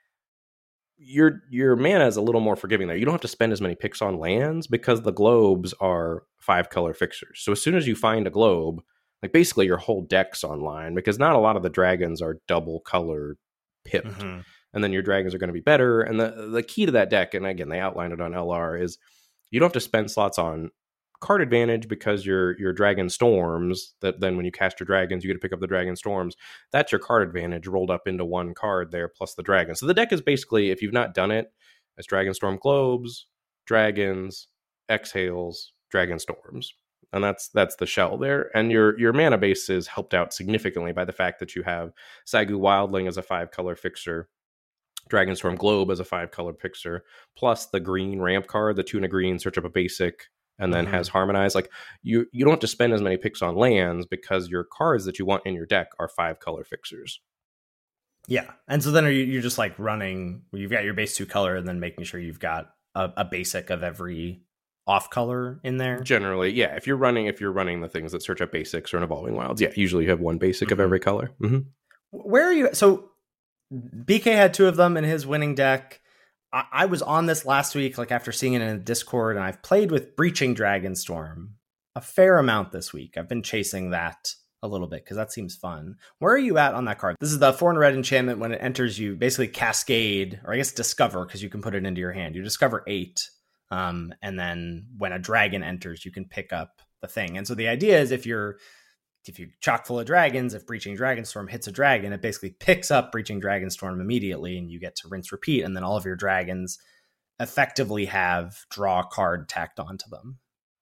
your your mana is a little more forgiving there. You don't have to spend as many picks on lands because the globes are five color fixtures. So as soon as you find a globe, like basically your whole deck's online, because not a lot of the dragons are double color pipped. Mm-hmm. And then your dragons are going to be better. And the, the key to that deck, and again, they outlined it on L R, is you don't have to spend slots on card advantage because your your Dragon Storms, that then when you cast your dragons, you get to pick up the Dragon Storms. That's your card advantage rolled up into one card there, plus the dragon. So the deck is basically, if you've not done it, it's Dragonstorm Globes, Dragons, Exhales, Dragon Storms. And that's that's the shell there. And your your mana base is helped out significantly by the fact that you have Sagu Wildling as a five-color fixer, Dragonstorm Globe as a five-color fixer, plus the green ramp card, the tuna green, search up a basic, and then mm-hmm. has Harmonize. Like, you, you don't have to spend as many picks on lands because your cards that you want in your deck are five-color fixers. Yeah. And so then are you, you're just like running, you've got your base two color and then making sure you've got a, a basic of every off color in there. Generally, yeah. If you're running, if you're running the things that search up basics or an Evolving Wilds, yeah, usually you have one basic mm-hmm. of every color. Mm-hmm. Where are you? So B K had two of them in his winning deck. I, I was on this last week, like after seeing it in a Discord, and I've played with Breaching Dragonstorm a fair amount this week. I've been chasing that a little bit because that seems fun. Where are you at on that card? This is the four and red enchantment. When it enters, you basically cascade, or I guess discover, because you can put it into your hand. You discover eight. Um, and then when a dragon enters, you can pick up the thing. And so the idea is if you're if you're chock full of dragons, if Breaching Dragonstorm hits a dragon, it basically picks up Breaching Dragonstorm immediately, and you get to rinse repeat, and then all of your dragons effectively have draw a card tacked onto them.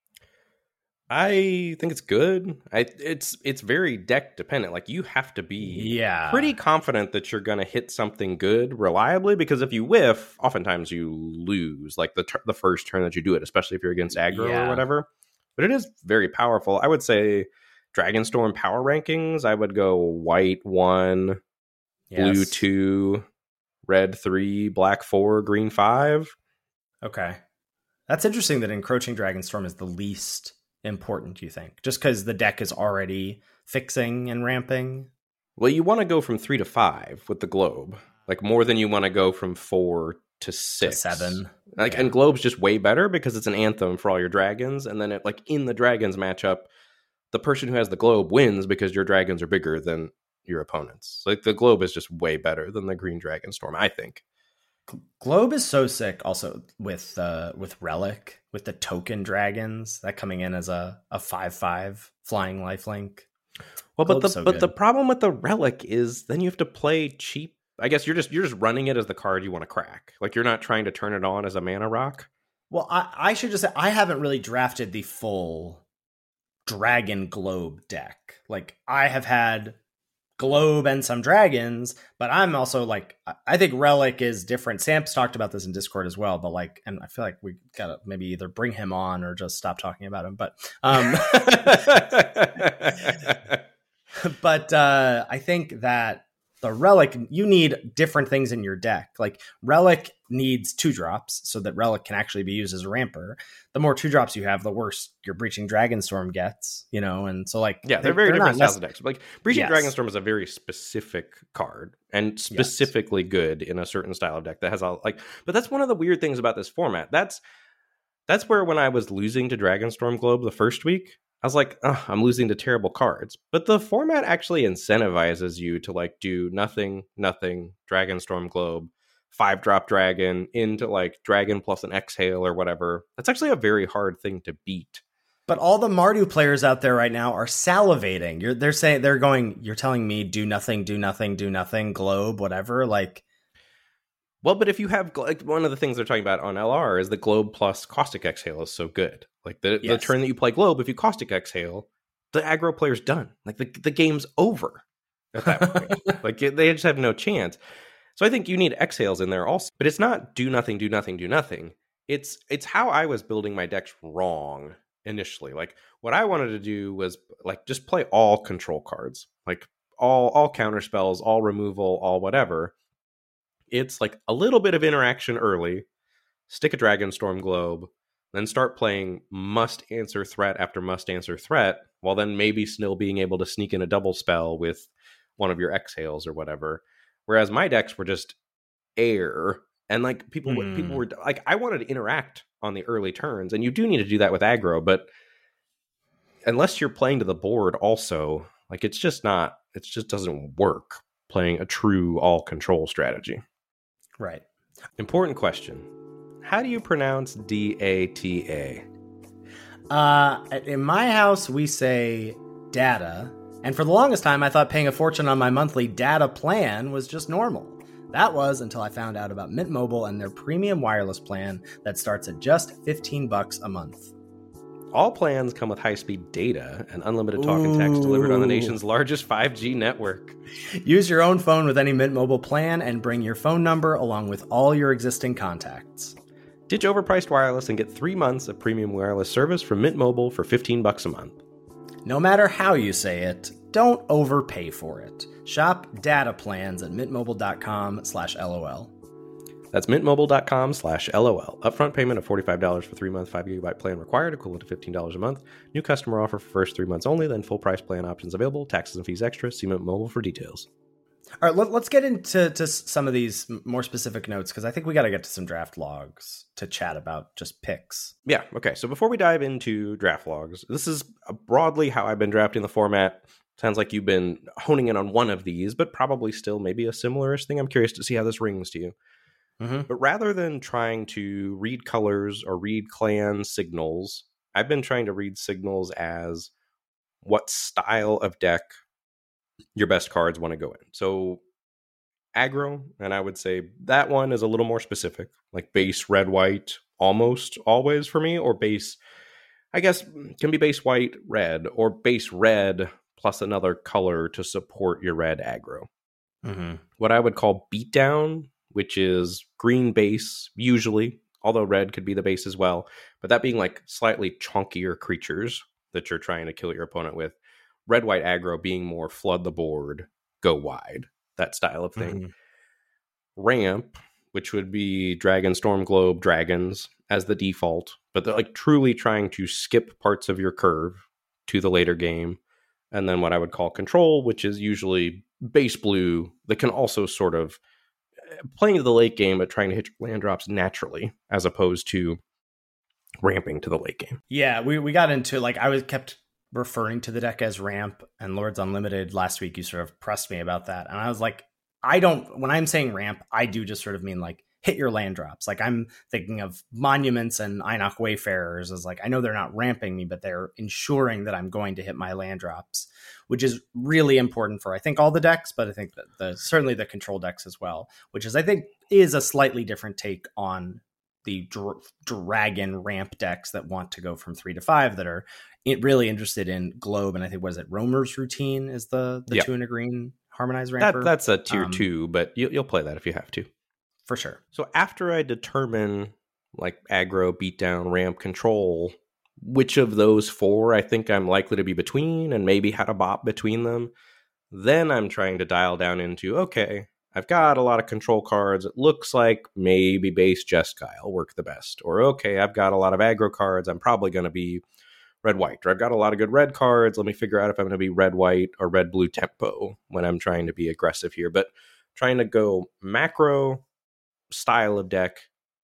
I think it's good. I it's it's very deck dependent. Like, you have to be yeah. pretty confident that you're going to hit something good reliably, because if you whiff, oftentimes you lose, like the the first turn that you do it, especially if you're against aggro yeah. or whatever. But it is very powerful. I would say Dragonstorm power rankings, I would go white one, yes. blue two, red three, black four, green five. Okay. That's interesting that Encroaching Dragonstorm is the least important, you think, just because the deck is already fixing and ramping? Well, you want to go from three to five with the globe, like more than you want to go from four to six, to seven. Like, yeah. And globe's just way better because it's an anthem for all your dragons, and then it, like in the dragons matchup, the person who has the globe wins because your dragons are bigger than your opponents. Like, the globe is just way better than the green Dragonstorm, I think. Globe is so sick also with uh with Relic, with the token dragons that coming in as a a five five flying lifelink. Well, Globe's but the so but good. The problem with the Relic is then you have to play cheap. I guess you're just you're just running it as the card you want to crack. Like, you're not trying to turn it on as a mana rock. Well, I, I should just say I haven't really drafted the full Dragon Globe deck. Like, I have had Globe and some dragons, but I'm also like, I think Relic is different. Sam's talked about this in Discord as well, but like, and I feel like we gotta maybe either bring him on or just stop talking about him. But, um, but uh, I think that the Relic, you need different things in your deck. Like Relic needs two drops so that Relic can actually be used as a ramper. The more two drops you have, the worse your Breaching Dragonstorm gets, you know? And so like, yeah, they're very they're different styles nec- of decks. Like Breaching Yes. Dragonstorm is a very specific card and specifically yes. good in a certain style of deck that has all like, but that's one of the weird things about this format. That's, that's where when I was losing to Dragonstorm Globe the first week, I was like, oh, I'm losing to terrible cards. But the format actually incentivizes you to like do nothing, nothing, Dragonstorm Globe, five drop dragon into like dragon plus an exhale or whatever. That's actually a very hard thing to beat. But all the Mardu players out there right now are salivating. You're they're saying they're going, you're telling me do nothing, do nothing, do nothing, Globe, whatever. Like, well, but if you have like one of the things they're talking about on L R is the Globe plus Caustic Exhale is so good. Like the, yes. the turn that you play Globe, if you Caustic Exhale, the aggro player's done. Like the, the game's over at that point. Like they just have no chance. So I think you need exhales in there also. But it's not do nothing, do nothing, do nothing. It's it's how I was building my decks wrong initially. Like what I wanted to do was like just play all control cards. Like all all counter spells, all removal, all whatever. It's like a little bit of interaction early, stick a Dragonstorm Globe, then start playing must answer threat after must answer threat, while then maybe still being able to sneak in a double spell with one of your exhales or whatever. Whereas my decks were just air, and like people, mm. people were like, I wanted to interact on the early turns, and you do need to do that with aggro, but unless you're playing to the board also, like it's just not, it just doesn't work playing a true all control strategy. Right. Important question. How do you pronounce D A T A? Uh, in my house, we say data. And for the longest time, I thought paying a fortune on my monthly data plan was just normal. That was until I found out about Mint Mobile and their premium wireless plan that starts at just fifteen bucks a month. All plans come with high-speed data and unlimited talk Ooh. and text delivered on the nation's largest five G network. Use your own phone with any Mint Mobile plan and bring your phone number along with all your existing contacts. Ditch overpriced wireless and get three months of premium wireless service from Mint Mobile for fifteen bucks a month. No matter how you say it, don't overpay for it. Shop data plans at mintmobile.com slash LOL. That's mintmobile.com slash LOL. Upfront payment of forty-five dollars for three month five gigabyte plan required, equivalent to fifteen dollars a month. New customer offer for first three months only, then full price plan options available. Taxes and fees extra. See Mint Mobile for details. All right, let, let's get into to some of these more specific notes, because I think we got to get to some draft logs to chat about just picks. Yeah, okay. So before we dive into draft logs, this is broadly how I've been drafting the format. Sounds like you've been honing in on one of these, but probably still maybe a similar-ish thing. I'm curious to see how this rings to you. Mm-hmm. But rather than trying to read colors or read clan signals, I've been trying to read signals as what style of deck your best cards want to go in. So aggro, and I would say that one is a little more specific, like base red, white, almost always for me, or base, I guess, can be base white, red, or base red plus another color to support your red aggro. Mm-hmm. What I would call beatdown, which is green base, usually, although red could be the base as well, but that being like slightly chunkier creatures that you're trying to kill your opponent with. Red, white aggro being more flood the board, go wide, that style of thing. Mm-hmm. Ramp, which would be Dragon, Storm, Globe, Dragons as the default, but they're like truly trying to skip parts of your curve to the later game. And then what I would call control, which is usually base blue that can also sort of playing to the late game, but trying to hit land drops naturally as opposed to ramping to the late game. Yeah, we, we got into like I was kept referring to the deck as ramp, and Lords Unlimited last week you sort of pressed me about that, and I was like, I don't, when I'm saying ramp, I do just sort of mean like hit your land drops. Like I'm thinking of Monuments and Einok Wayfarers as like, I know they're not ramping me, but they're ensuring that I'm going to hit my land drops, which is really important for I think all the decks, but I think that the certainly the control decks as well, which is I think is a slightly different take on the dr- dragon ramp decks that want to go from three to five that are really interested in Globe. And I think, was it Roamer's Routine is the, the yep. two and a green Harmonized Ramper. That, that's a tier um, two, but you, you'll play that if you have to. For sure. So after I determine like aggro, beatdown, ramp, control, which of those four I think I'm likely to be between and maybe how to bop between them, then I'm trying to dial down into, okay, I've got a lot of control cards. It looks like maybe base Jeskai will work the best. Or, okay, I've got a lot of aggro cards. I'm probably going to be red-white. Or I've got a lot of good red cards. Let me figure out if I'm going to be red-white or red-blue tempo when I'm trying to be aggressive here. But trying to go macro style of deck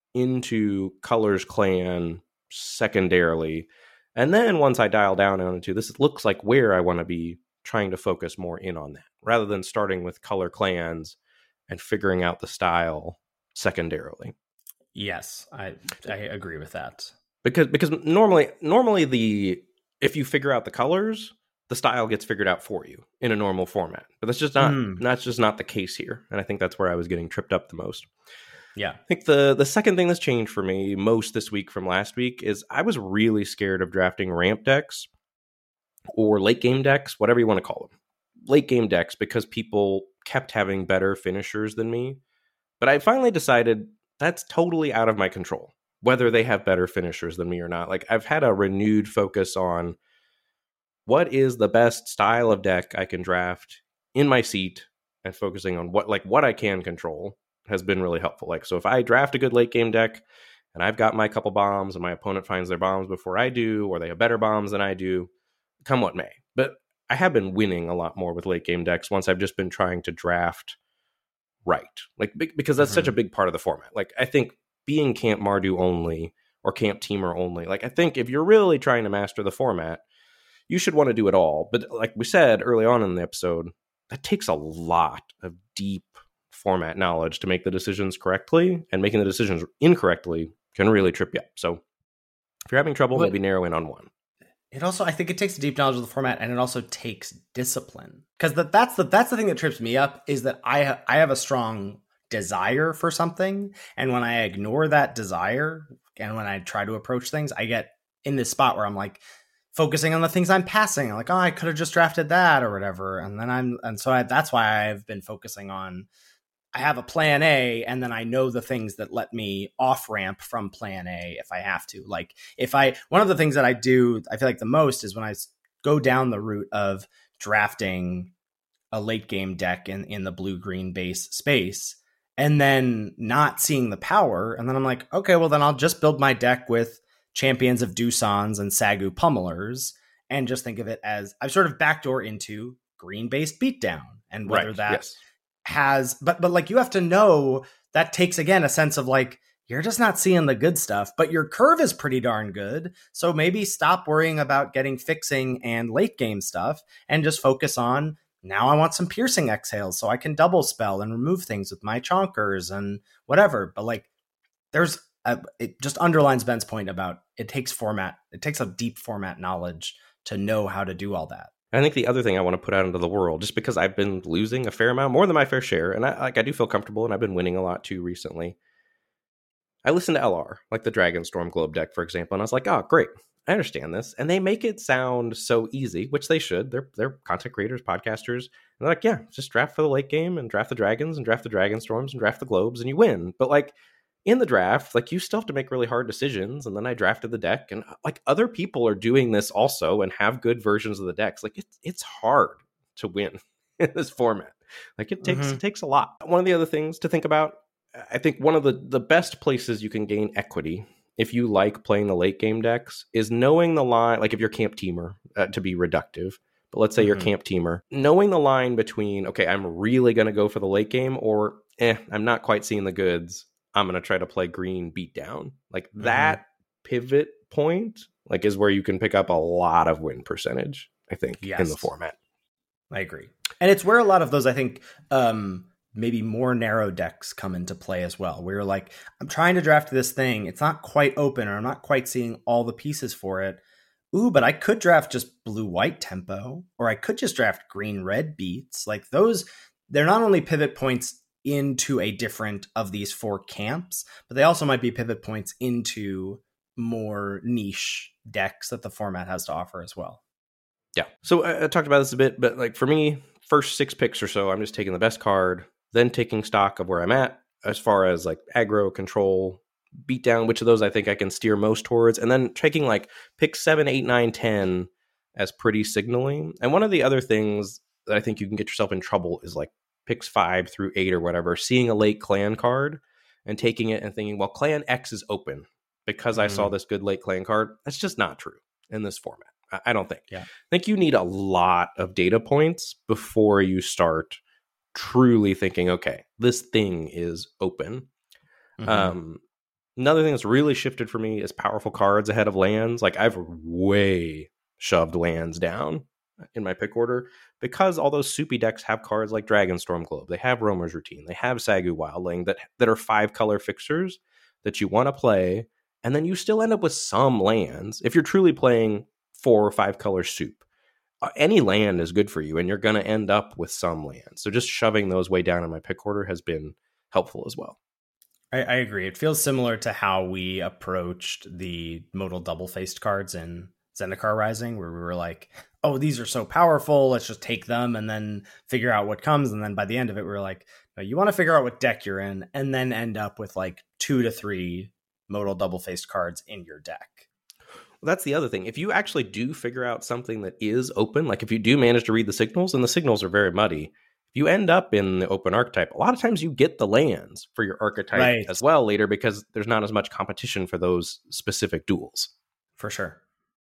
into colors clan secondarily. And then once I dial down onto this, looks like where I want to be trying to focus more in on that, rather than starting with color clans and figuring out the style secondarily. Yes, I I agree with that. Because because normally normally the if you figure out the colors, the style gets figured out for you in a normal format. But that's just not mm. that's just not the case here. And I think that's where I was getting tripped up the most. Yeah. I think the the second thing that's changed for me most this week from last week is I was really scared of drafting ramp decks or late game decks, whatever you want to call them. Late game decks, because people kept having better finishers than me. But I finally decided that's totally out of my control, whether they have better finishers than me or not. Like, I've had a renewed focus on what is the best style of deck I can draft in my seat, and focusing on what like what I can control has been really helpful. Like, so if I draft a good late game deck and I've got my couple bombs and my opponent finds their bombs before I do, or they have better bombs than I do, come what may. But I have been winning a lot more with late game decks once I've just been trying to draft right. Like, because that's mm-hmm. such a big part of the format. Like, I think being Camp Mardu only or Camp Teamer only, like, I think if you're really trying to master the format, you should want to do it all. But like we said early on in the episode, that takes a lot of deep format knowledge to make the decisions correctly, and making the decisions incorrectly can really trip you up. So if you're having trouble, but maybe narrow in on one. It also, I think it takes a deep knowledge of the format, and it also takes discipline. Because that, that's the that's the thing that trips me up, is that I ha- I have a strong desire for something, and when I ignore that desire, and when I try to approach things, I get in this spot where I'm like focusing on the things I'm passing. I'm like, oh, I could have just drafted that or whatever, and then I'm and so I, that's why I've been focusing on. I have a plan A, and then I know the things that let me off ramp from plan A if I have to. Like, if I, one of the things that I do, I feel like the most, is when I go down the route of drafting a late game deck in, in the blue green base space, and then not seeing the power. And then I'm like, okay, well then I'll just build my deck with Champions of Dusons and Sagu Pummelers, and just think of it as I've sort of backdoor into green based beatdown, and whether right, that yes. has, but, but like, you have to know that takes, again, a sense of like, you're just not seeing the good stuff, but your curve is pretty darn good. So maybe stop worrying about getting fixing and late game stuff and just focus on, now I want some piercing exhales so I can double spell and remove things with my chonkers and whatever. But like, there's a, it just underlines Ben's point about it takes format. It takes a deep format knowledge to know how to do all that. I think the other thing I want to put out into the world, just because I've been losing a fair amount, more than my fair share, and I like I do feel comfortable, and I've been winning a lot too recently. I listened to L R, like the Dragonstorm Globe deck, for example, and I was like, oh, great, I understand this. And they make it sound so easy, which they should. They're they're content creators, podcasters. And they're like, yeah, just draft for the late game, and draft the dragons, and draft the Dragonstorms, and draft the Globes, and you win. But like, in the draft, like, you still have to make really hard decisions. And then I drafted the deck, and like, other people are doing this also and have good versions of the decks. Like, it's it's hard to win in this format. Like, it takes mm-hmm. it takes a lot. One of the other things to think about, I think one of the, the best places you can gain equity if you like playing the late game decks is knowing the line. Like, if you're Camp Teamer, uh, to be reductive, but let's say mm-hmm. you're Camp Teamer, knowing the line between, okay, I'm really going to go for the late game, or eh, I'm not quite seeing the goods, I'm going to try to play green beatdown. Like, mm-hmm. that pivot point, like, is where you can pick up a lot of win percentage, I think, yes. in the format. I agree. And it's where a lot of those, I think, um, maybe more narrow decks come into play as well, where you're like, I'm trying to draft this thing. It's not quite open, or I'm not quite seeing all the pieces for it. Ooh, but I could draft just blue-white tempo, or I could just draft green-red beats. Like, those, they're not only pivot points into a different of these four camps, but they also might be pivot points into more niche decks that the format has to offer as well. Yeah. So I, I talked about this a bit, but like, for me, first six picks or so, I'm just taking the best card, then taking stock of where I'm at as far as like aggro, control, beatdown, which of those I think I can steer most towards, and then taking like pick seven, eight, nine, ten as pretty signaling. And one of the other things that I think you can get yourself in trouble is like picks five through eight or whatever, seeing a late clan card and taking it and thinking, well, clan X is open because mm. I saw this good late clan card. That's just not true in this format. I, I don't think. Yeah. I think you need a lot of data points before you start truly thinking, okay, this thing is open. Mm-hmm. Um, another thing that's really shifted for me is powerful cards ahead of lands. Like I've way shoved lands down in my pick order because all those soupy decks have cards like Dragonstorm Globe. They have Roamer's Routine. They have Sagu Wildling that, that are five color fixtures that you want to play. And then you still end up with some lands. If you're truly playing four or five color soup, uh, any land is good for you and you're going to end up with some lands. So just shoving those way down in my pick order has been helpful as well. I, I agree. It feels similar to how we approached the modal double-faced cards in Zendikar Rising, where we were like, oh, these are so powerful, let's just take them and then figure out what comes. And then by the end of it, we were like, no, you want to figure out what deck you're in and then end up with like two to three modal double-faced cards in your deck. Well, that's the other thing. If you actually do figure out something that is open, like if you do manage to read the signals, and the signals are very muddy, if you end up in the open archetype, a lot of times you get the lands for your archetype right. as well later because there's not as much competition for those specific duels. For sure.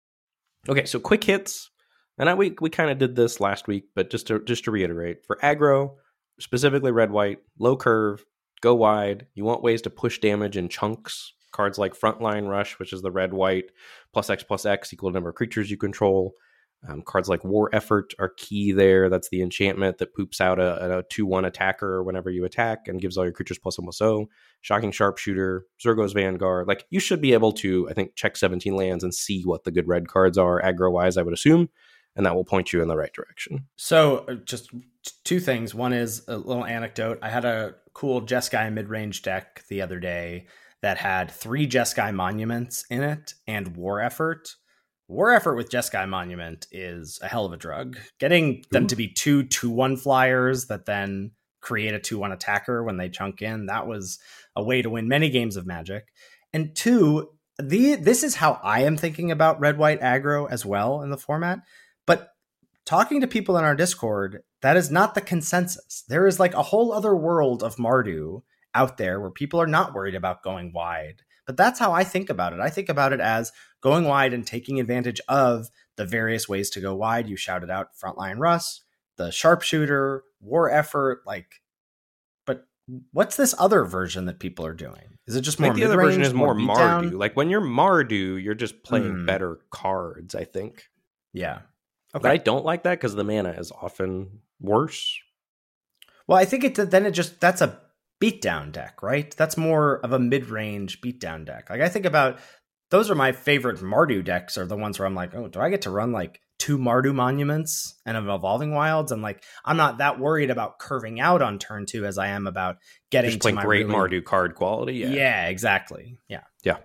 Okay, so quick hits. And I, we we kind of did this last week, but just to just to reiterate, for aggro, specifically red-white, low curve, go wide. You want ways to push damage in chunks. Cards like Frontline Rush, which is the red-white, plus X plus X, equal number of creatures you control. Um, cards like War Effort are key there. That's the enchantment that poops out a, a two one attacker whenever you attack and gives all your creatures plus almost so. Shocking Sharpshooter, Zergo's Vanguard. Like, you should be able to, I think, check seventeen lands and see what the good red cards are aggro-wise, I would assume, and that will point you in the right direction. So, uh, just two things. One is a little anecdote. I had a cool Jeskai mid-range deck the other day that had three Jeskai Monuments in it and War Effort. War Effort with Jeskai Monument is a hell of a drug. Getting them Ooh. to be two two one flyers that then create a two one attacker when they chunk in, that was a way to win many games of Magic. And two, the this is how I am thinking about red-white aggro as well in the format. But talking to people in our Discord, that is not the consensus. There is like a whole other world of Mardu out there where people are not worried about going wide. But that's how I think about it. I think about it as going wide and taking advantage of the various ways to go wide. You shouted out Frontline Russ, the Sharpshooter, War Effort, like, but what's this other version that people are doing? Is it just more mid-range? The other version is more, more Mardu. Down? Like when you're Mardu, you're just playing mm. better cards, I think. Yeah. Okay. But I don't like that because the mana is often worse. Well, I think it then it just, that's a beatdown deck, right? That's more of a mid-range beatdown deck. Like I think about, those are my favorite Mardu decks, are the ones where I'm like, oh, do I get to run like two Mardu Monuments and an Evolving Wilds? And like, I'm not that worried about curving out on turn two as I am about getting just to my great really... Mardu card quality. Yeah. yeah, exactly. Yeah. Yeah.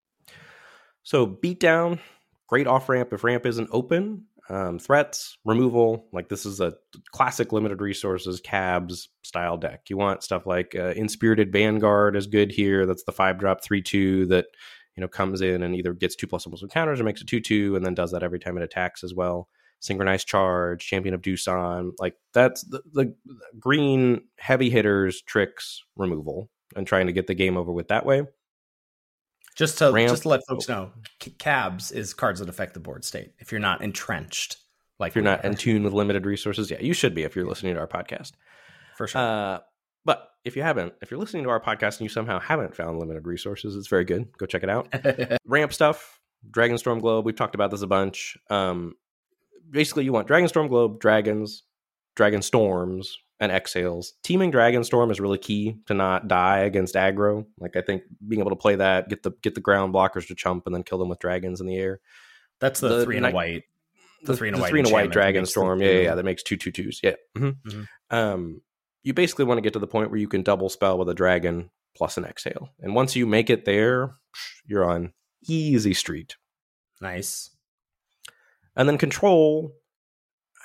So beatdown, great off ramp if ramp isn't open. Um, threats, removal, like this is a classic limited resources cabs style deck. You want stuff like uh, Inspirited Vanguard is good here. That's the five drop three two that, you know, comes in and either gets two plus almost counters or makes a two two and then does that every time it attacks as well. Synchronized Charge, Champion of Doosan, like that's the, the green heavy hitters, tricks, removal, and trying to get the game over with that way. Just to Ramp. just to let folks know, cabs is cards that affect the board state. If you're not entrenched, like if you're not are. in tune with limited resources, yeah, you should be if you're listening to our podcast, for sure. Uh, but if you haven't, if you're listening to our podcast and you somehow haven't found limited resources, it's very good. Go check it out. Ramp stuff, Dragonstorm Globe. We've talked about this a bunch. Um, basically, you want Dragonstorm Globe, dragons, Dragon Storms, and exhales. Teaming Dragonstorm is really key to not die against aggro. Like I think being able to play that, get the get the ground blockers to chump, and then kill them with dragons in the air. That's the, the three and a white. The, the three and a white. Three and a white Dragonstorm. Yeah, yeah, yeah, that makes two two twos. Yeah. Mm-hmm. Mm-hmm. Um, you basically want to get to the point where you can double spell with a dragon plus an exhale, and once you make it there, you're on easy street. Nice. And then control.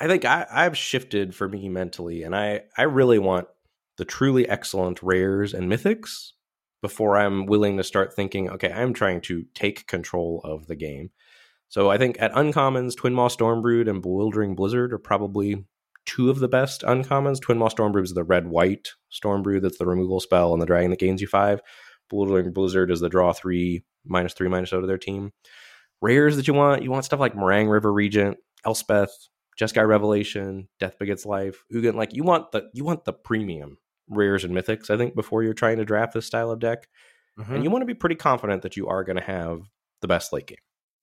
I think I, I've shifted for me mentally, and I, I really want the truly excellent rares and mythics before I'm willing to start thinking, okay, I'm trying to take control of the game. So I think at uncommons, Twin Maw Stormbrood and Bewildering Blizzard are probably two of the best uncommons. Twin Maw Stormbrood is the red-white Stormbrood that's the removal spell and the dragon that gains you five. Bewildering Blizzard is the draw three, minus three, minus out of their team. Rares that you want, you want stuff like Meringue River Regent, Elspeth, Jeskai Revelation, Death Begets Life, Ugin. Like you want the you want the premium rares and mythics, I think, before you're trying to draft this style of deck. Mm-hmm. And you want to be pretty confident that you are going to have the best late game.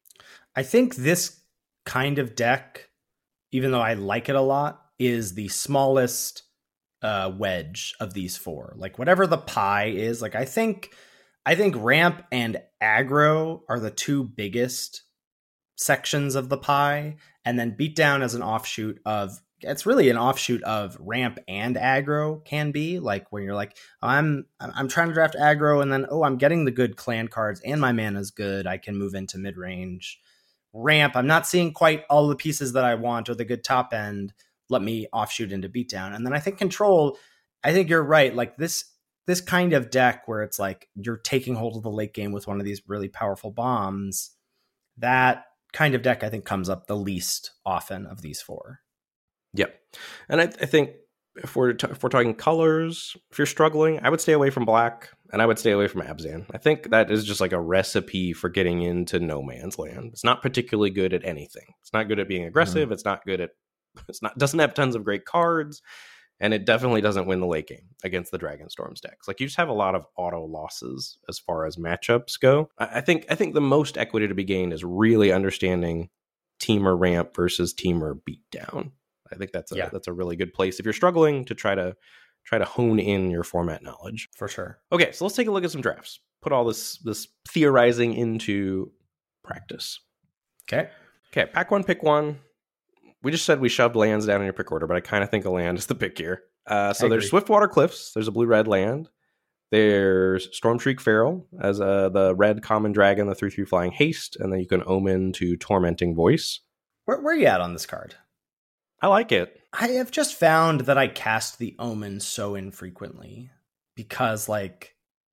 I think this kind of deck, even though I like it a lot, is the smallest uh, wedge of these four. Like whatever the pie is, like I think I think ramp and aggro are the two biggest sections of the pie, and then beatdown as an offshoot of it's really an offshoot of ramp and aggro can be like when you're like, I'm I'm trying to draft aggro and then, oh, I'm getting the good clan cards and my mana's good. I can move into mid range. Ramp, I'm not seeing quite all the pieces that I want or the good top end. Let me offshoot into beatdown. And then I think control, I think you're right. Like this, this kind of deck where it's like you're taking hold of the late game with one of these really powerful bombs, that kind of deck I think comes up the least often of these four. Yep. And I, I think if we're, t- if we're talking colors, if you're struggling, I would stay away from black and I would stay away from Abzan. I think that is just like a recipe for getting into no man's land. It's not particularly good at anything. It's not good at being aggressive. Mm-hmm. It's not good at, it's not, doesn't have tons of great cards. And it definitely doesn't win the late game against the Dragonstorms decks. Like you just have a lot of auto losses as far as matchups go. I, I think, I think the most equity to be gained is really understanding teamer ramp versus teamer beatdown. I think that's a, yeah. that's a really good place if you're struggling to try to try to hone in your format knowledge. For sure. Okay, so let's take a look at some drafts. Put all this this theorizing into practice. Okay. Okay, pack one, pick one. We just said we shoved lands down in your pick order, but I kind of think a land is the pick here. Uh, so there's Swiftwater Cliffs. There's a blue-red land. There's Stormshriek Feral as a, the red common dragon, the three three flying haste, and then you can omen to Tormenting Voice. Where, where are you at on this card? I like it. I have just found that I cast the Omen so infrequently because, like,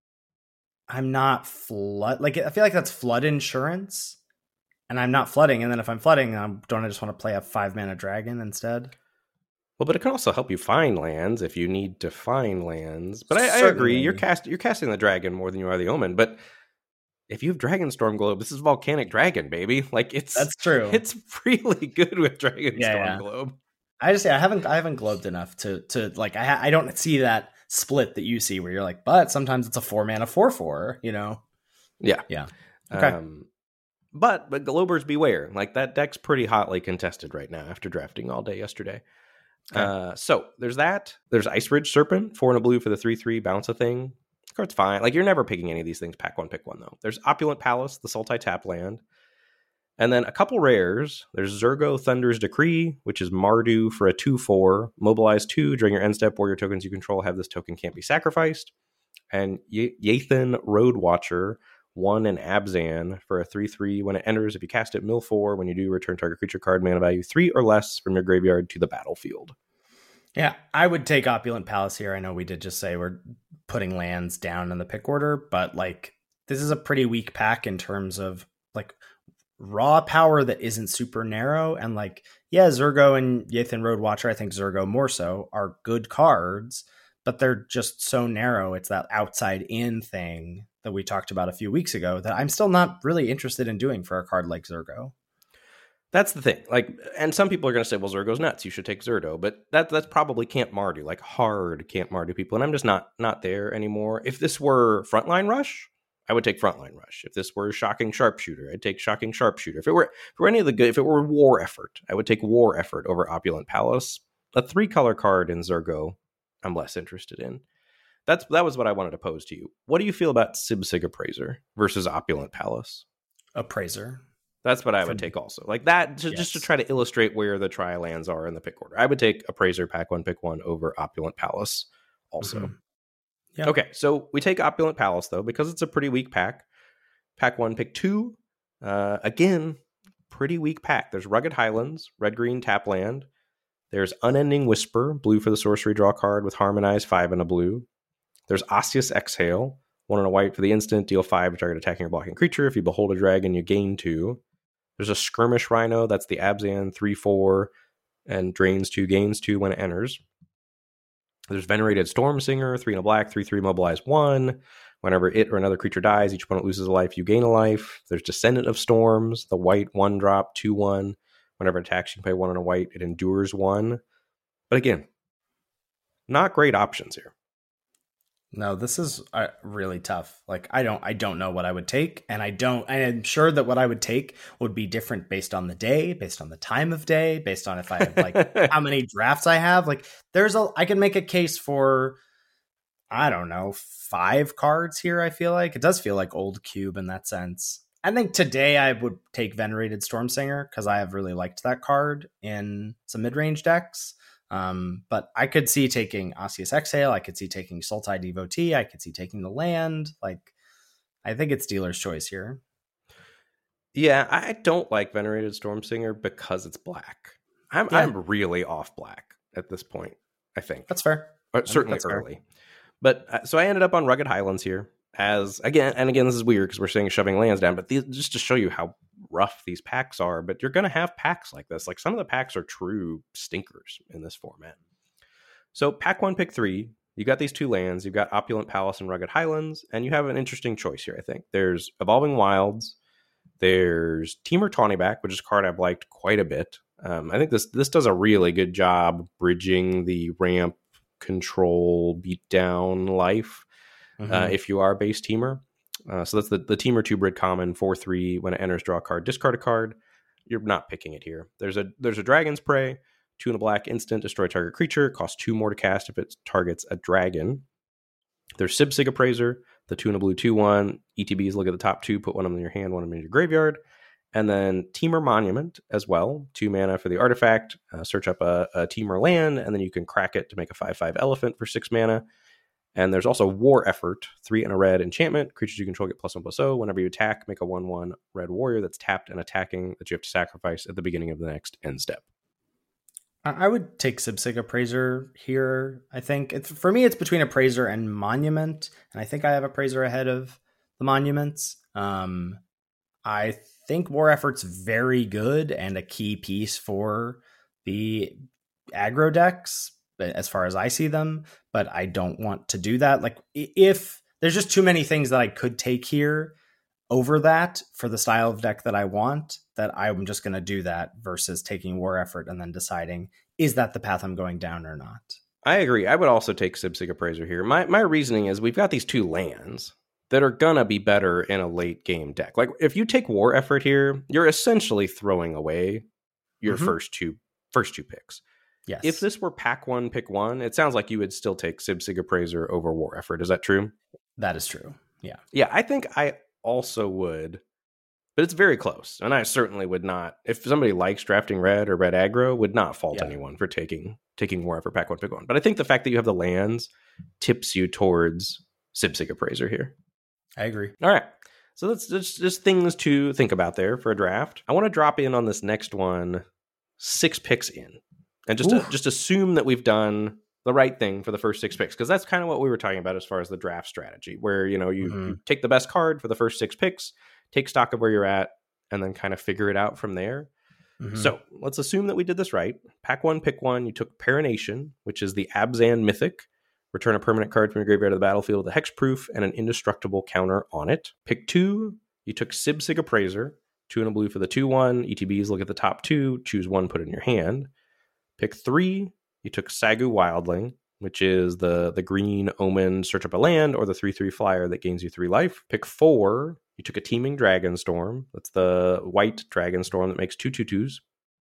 I'm not flood. Like, I feel like that's flood insurance, and I'm not flooding. And then if I'm flooding, um, don't I just want to play a five mana dragon instead? Well, but it can also help you find lands if you need to find lands. But I, I agree, you're cast you're casting the dragon more than you are the Omen. But if you have Dragonstorm Globe, this is Volcanic Dragon, baby. Like it's that's true. It's really good with Dragonstorm yeah, yeah. Globe. I just yeah, I haven't I haven't globed enough to to like I I don't see that split that you see where you're like, but sometimes it's a four mana four four, you know. Yeah, yeah. Okay. Um, but but Globers beware. Like that deck's pretty hotly contested right now after drafting all day yesterday. Okay. Uh, so there's that. There's Ice Ridge Serpent, four and a blue for the three three bounce a thing. This card's fine. Like you're never picking any of these things. Pack one, pick one though. There's Opulent Palace, the Sultai tap land. And then a couple rares. There's Zurgo Thunder's Decree, which is Mardu for a two four. Mobilize two. During your end step, warrior tokens you control have this token can't be sacrificed. And y- Yathan Road Watcher, one and Abzan for a three three. When it enters, if you cast it, mill four. When you do, return target creature card mana value three or less from your graveyard to the battlefield. Yeah, I would take Opulent Palace here. I know we did just say we're putting lands down in the pick order, but like this is a pretty weak pack in terms of like raw power that isn't super narrow. And like, yeah, Zurgo and Yathan Road Watcher, I think Zurgo more so, are good cards, but they're just so narrow. It's that outside in thing that we talked about a few weeks ago that I'm still not really interested in doing for a card like Zurgo. That's the thing. Like, and some people are going to say, well, Zurgo's nuts. You should take Zurdo. But that that's probably Camp Mardu, like hard Camp Mardu people. And I'm just not not there anymore. If this were Frontline Rush, I would take Frontline Rush. If this were Shocking Sharpshooter, I'd take Shocking Sharpshooter. If it were for any of the good, if it were War Effort, I would take War Effort over Opulent Palace. A three color card in Zurgo, I'm less interested in. That's that was what I wanted to pose to you. What do you feel about Sib-Sig Appraiser versus Opulent Palace? Appraiser. That's what I would take also. Like that, to, yes. just to try to illustrate where the tri lands are in the pick order. I would take Appraiser, pack one, pick one over Opulent Palace also. Mm-hmm. Yep. Okay, so we take Opulent Palace, though, because it's a pretty weak pack. Pack one, pick two. Uh, again, pretty weak pack. There's Rugged Highlands, red-green tap land. There's Unending Whisper, blue for the sorcery, draw a card with Harmonize, five and a blue. There's Osseous Exhale, one and a white for the instant, deal five to target attacking or blocking creature. If you behold a dragon, you gain two. There's a Skirmish Rhino, that's the Abzan, three four, and drains two, gains two when it enters. There's Venerated Stormsinger, three and a black, three three, mobilize one. Whenever it or another creature dies, each opponent loses a life, you gain a life. There's Descendant of Storms, the white one drop, two one. Whenever it attacks, you can pay one and a white, it endures one. But again, not great options here. No, this is uh, really tough. Like, I don't, I don't know what I would take, and I don't. I'm sure that what I would take would be different based on the day, based on the time of day, based on if I have like how many drafts I have. Like, there's a, I can make a case for, I don't know, five cards here. I feel like it does feel like old cube in that sense. I think today I would take Venerated Stormsinger because I have really liked that card in some mid-range decks. Um, but I could see taking Osseous Exhale. I could see taking Sultai Devotee. I could see taking the land. Like, I think it's dealer's choice here. Yeah, I don't like Venerated Stormsinger because it's black. I'm yeah. I'm really off black at this point, I think. That's fair. But certainly that's early. Fair. But uh, so I ended up on Rugged Highlands here as, again, and again, this is weird because we're saying shoving lands down, but these, just to show you how rough these packs are, but you're going to have packs like this. Like, some of the packs are true stinkers in this format. So pack one, pick three, you got these two lands, you've got Opulent Palace and Rugged Highlands, and you have an interesting choice here, I think. There's Evolving Wilds, there's Temur Tawnyback, which is a card I've liked quite a bit. Um, I think this this does a really good job bridging the ramp, control, beatdown life, mm-hmm. uh, if you are base Temur. Uh, so that's the, the Temur two Brid Common, four three. When it enters, draw a card, discard a card. You're not picking it here. There's a there's a Dragon's Prey, two and a black, instant, destroy target creature, costs two more to cast if it targets a dragon. There's Sib-Sig Appraiser, the two and a blue, two one. E T Bs, look at the top two, put one of them in your hand, one of them in your graveyard. And then Temur Monument as well, two mana for the artifact. Uh, search up a, a Temur land, and then you can crack it to make a five five elephant for six mana. And there's also War Effort, three and a red enchantment. Creatures you control get plus one plus oh. Whenever you attack, make a one one red warrior that's tapped and attacking that you have to sacrifice at the beginning of the next end step. I would take Sib-Sig Appraiser here. I think it's, for me, it's between Appraiser and Monument, and I think I have Appraiser ahead of the Monuments. Um, I think War Effort's very good and a key piece for the aggro decks, as far as I see them, but I don't want to do that. Like, if there's just too many things that I could take here over that for the style of deck that I want, that I'm just going to do that versus taking War Effort and then deciding, is that the path I'm going down or not? I agree. I would also take Sib-Sig Appraiser here. My my reasoning is we've got these two lands that are going to be better in a late game deck. Like, if you take War Effort here, you're essentially throwing away your mm-hmm. first two first two picks. Yes. If this were pack one, pick one, it sounds like you would still take Sib-Sig Appraiser over War Effort. Is that true? That is true. Yeah. Yeah, I think I also would, but it's very close. And I certainly would not, if somebody likes drafting red or red aggro, would not fault yeah. anyone for taking taking War Effort pack one, pick one. But I think the fact that you have the lands tips you towards Sib-Sig Appraiser here. I agree. All right. So that's just, just things to think about there for a draft. I want to drop in on this next one, six picks in. And just to, just assume that we've done the right thing for the first six picks, because that's kind of what we were talking about as far as the draft strategy, where, you know, you, mm-hmm. you take the best card for the first six picks, take stock of where you're at, and then kind of figure it out from there. Mm-hmm. So let's assume that we did this right. Pack one, pick one. You took Perenation, which is the Abzan Mythic. Return a permanent card from your graveyard to the battlefield with a hexproof and an indestructible counter on it. Pick two. You took Sib-Sig Appraiser, two and a blue for the two one. E T Bs, look at the top two, choose one, put it in your hand. Pick three, you took Sagu Wildling, which is the, the green omen, search up a land, or the three three flyer that gains you three life. Pick four, you took a Teeming Dragonstorm. That's the white Dragonstorm that makes two two twos.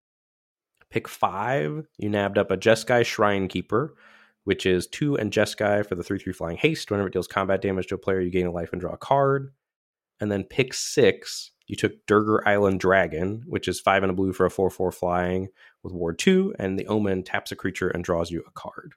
Pick five, you nabbed up a Jeskai Shrinekeeper, which is two and Jeskai for the three three flying haste. Whenever it deals combat damage to a player, you gain a life and draw a card. And then pick six, you took Durgar Island Dragon, which is five and a blue for a four four flying with Ward two, and the Omen taps a creature and draws you a card.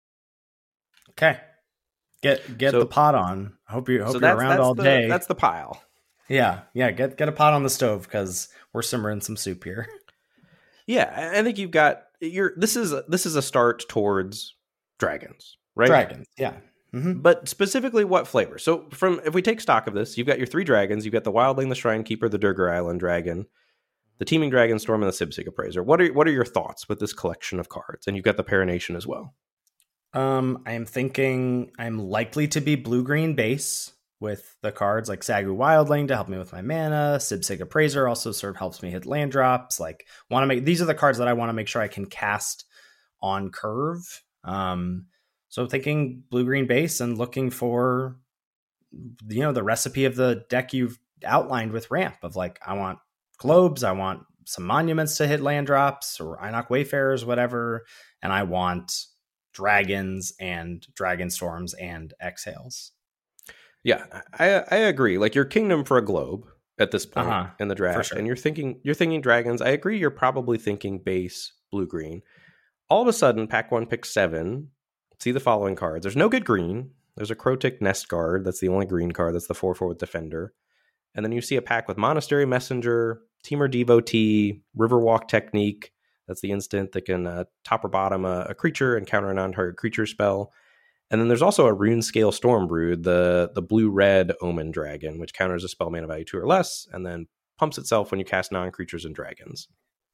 Okay. Get get so, the pot on. I hope, you, hope so you're around all the, day. That's the pile. Yeah, yeah. Get get a pot on the stove because we're simmering some soup here. Yeah, I think you've got you're this is this is a start towards dragons, right? Dragons, yeah. Mm-hmm. But specifically, what flavor? So, from if we take stock of this, you've got your three dragons. You've got the Wildling, the Shrine Keeper, the Durgar Island Dragon, the Teeming Dragon Storm, and the Sibsig Appraiser. What are what are your thoughts with this collection of cards? And you've got the Parination as well. Um, I am thinking I'm likely to be blue-green base with the cards like Sagu Wildling to help me with my mana. Sibsig Appraiser also sort of helps me hit land drops. Like, want to make these are the cards that I want to make sure I can cast on curve. Um, so thinking blue-green base and looking for, you know, the recipe of the deck you've outlined with ramp of like, I want globes, I want some monuments to hit land drops or Einok Wayfarers, whatever, and I want dragons and dragon storms and exhales. Yeah, I I agree. Like, your kingdom for a globe at this point uh-huh, in the draft, sure. and you're thinking you're thinking dragons. I agree. You're probably thinking base blue green. All of a sudden, pack one, pick seven. See the following cards. There's no good green. There's a Crotic Nest Guard. That's the only green card. That's the four four with Defender. And then you see a pack with Monastery Messenger, Temur Devotee, Riverwalk Technique. That's the instant that can uh, top or bottom a, a creature and counter a non-target creature spell. And then there's also a Runescale Stormbrood, the the blue-red Omen Dragon, which counters a spell mana value two or less, and then pumps itself when you cast non-creatures and dragons.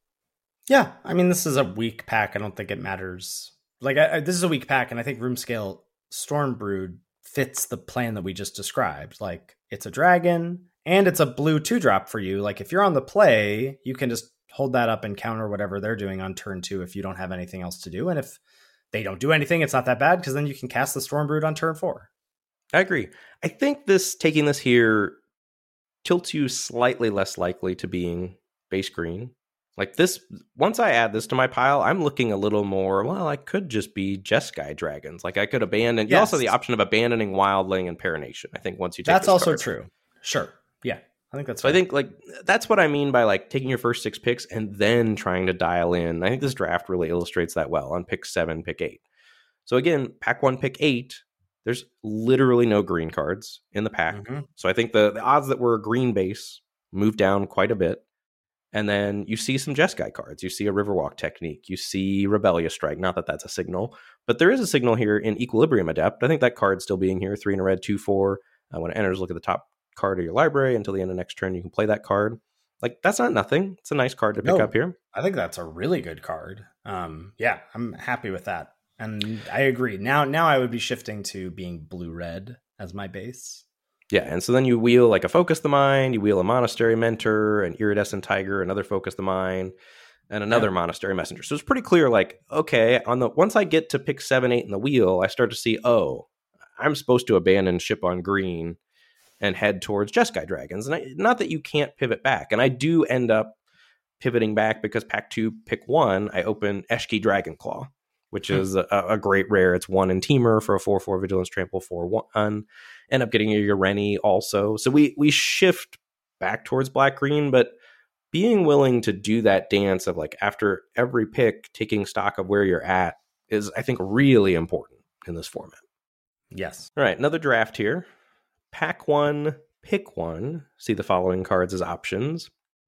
Yeah, I mean, this is a weak pack. I don't think it matters. Like, I, I, this is a weak pack, and I think Runescale Stormbrood fits the plan that we just described. Like, it's a dragon, and it's a blue two-drop for you. Like, if you're on the play, you can just hold that up and counter whatever they're doing on turn two if you don't have anything else to do. And if they don't do anything, it's not that bad, because then you can cast the Stormbrood on turn four. I agree. I think this taking this here tilts you slightly less likely to being base green. Like, this, once I add this to my pile, I'm looking a little more, well, I could just be Jeskai Dragons. Like, I could abandon, yes. You also have the option of abandoning Wildling and Parination, I think, once you take That's also card. True. Sure. Yeah. I think that's so fair. I think, like, that's what I mean by, like, taking your first six picks and then trying to dial in. I think this draft really illustrates that well on pick seven, pick eight. So again, pack one, pick eight, there's literally no green cards in the pack. Mm-hmm. So I think the, the odds that we're a green base move down quite a bit. And then you see some Jeskai cards. You see a Riverwalk Technique. You see Rebellious Strike. Not that that's a signal, but there is a signal here in Equilibrium Adept. I think that card's still being here. Three in a red, two, four. Uh, when it enters, look at the top card of your library. Until the end of next turn, you can play that card. Like, that's not nothing. It's a nice card to pick no, up here. I think that's a really good card. Um, yeah, I'm happy with that. And I agree. Now, now I would be shifting to being blue-red as my base. Yeah, and so then you wheel like a Focus the Mind, you wheel a Monastery Mentor, an Iridescent Tiger, another Focus the Mind, and another yeah. Monastery Messenger. So it's pretty clear, like, okay, on the once I get to pick seven, eight in the wheel, I start to see, oh, I'm supposed to abandon ship on green and head towards Jeskai Dragons. And I, not that you can't pivot back. And I do end up pivoting back because pack two, pick one, I open Eshki Dragonclaw, which hmm. is a, a great rare. It's one in Temur for a four four Vigilance Trample for one. End up getting a Ureni also. So we we shift back towards black-green, but being willing to do that dance of, like, after every pick, taking stock of where you're at is, I think, really important in this format. Yes. All right, another draft here. Pack one, pick one. See the following cards as options.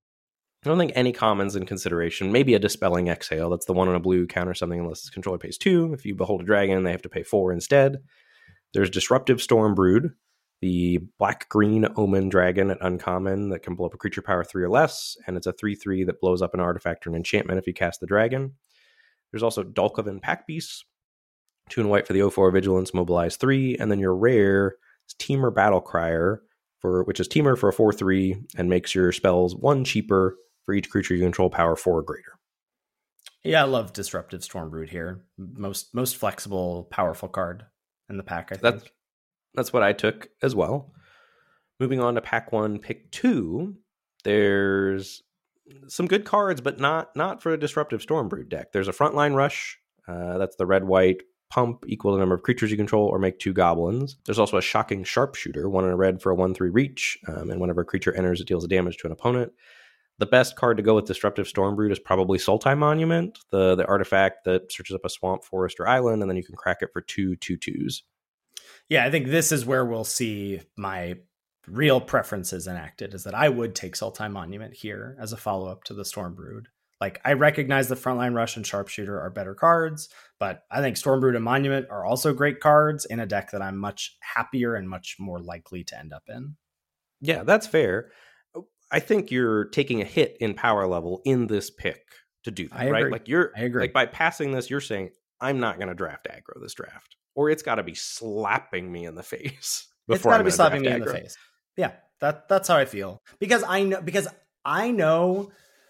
I don't think any commons in consideration. Maybe a Dispelling Exhale. That's the one on a blue, counter something unless its controller pays two. If you behold a dragon, they have to pay four instead. There's Disruptive Stormbrood, the black-green Omen Dragon at uncommon that can blow up a creature power three or less, and it's a three three that blows up an artifact or an enchantment if you cast the dragon. There's also Dulkovan Pack Beasts, two and white for the oh four Vigilance, mobilize three, and then your rare is Temur Battlecrier, for which is Temur for a four three and makes your spells one cheaper for each creature you control power four or greater. Yeah, I love Disruptive Stormbrood here. Most most flexible, powerful card in the pack, I think. That's, that's what I took as well. Moving on to pack one, pick two, there's some good cards, but not not for a Disruptive Stormbrood deck. There's a Frontline Rush. Uh, that's the red-white pump, equal to the number of creatures you control, or make two goblins. There's also a Shocking Sharpshooter, one in a red for a one three reach, um, and whenever a creature enters, it deals a damage to an opponent. The best card to go with Disruptive Stormbrood is probably Sultai Monument, the, the artifact that searches up a swamp, forest, or island, and then you can crack it for two two twos. Yeah, I think this is where we'll see my real preferences enacted, is that I would take Sultai Monument here as a follow-up to the Stormbrood. Like, I recognize the Frontline Rush and Sharpshooter are better cards, but I think Stormbrood and Monument are also great cards in a deck that I'm much happier and much more likely to end up in. Yeah, that's fair. I think you're taking a hit in power level in this pick to do that, I right? agree. Like you're I agree. like by passing this, you're saying I'm not going to draft aggro this draft, or it's got to be slapping me in the face. It's got to be slapping me aggro. in the face. Yeah, that that's how I feel because I know because I know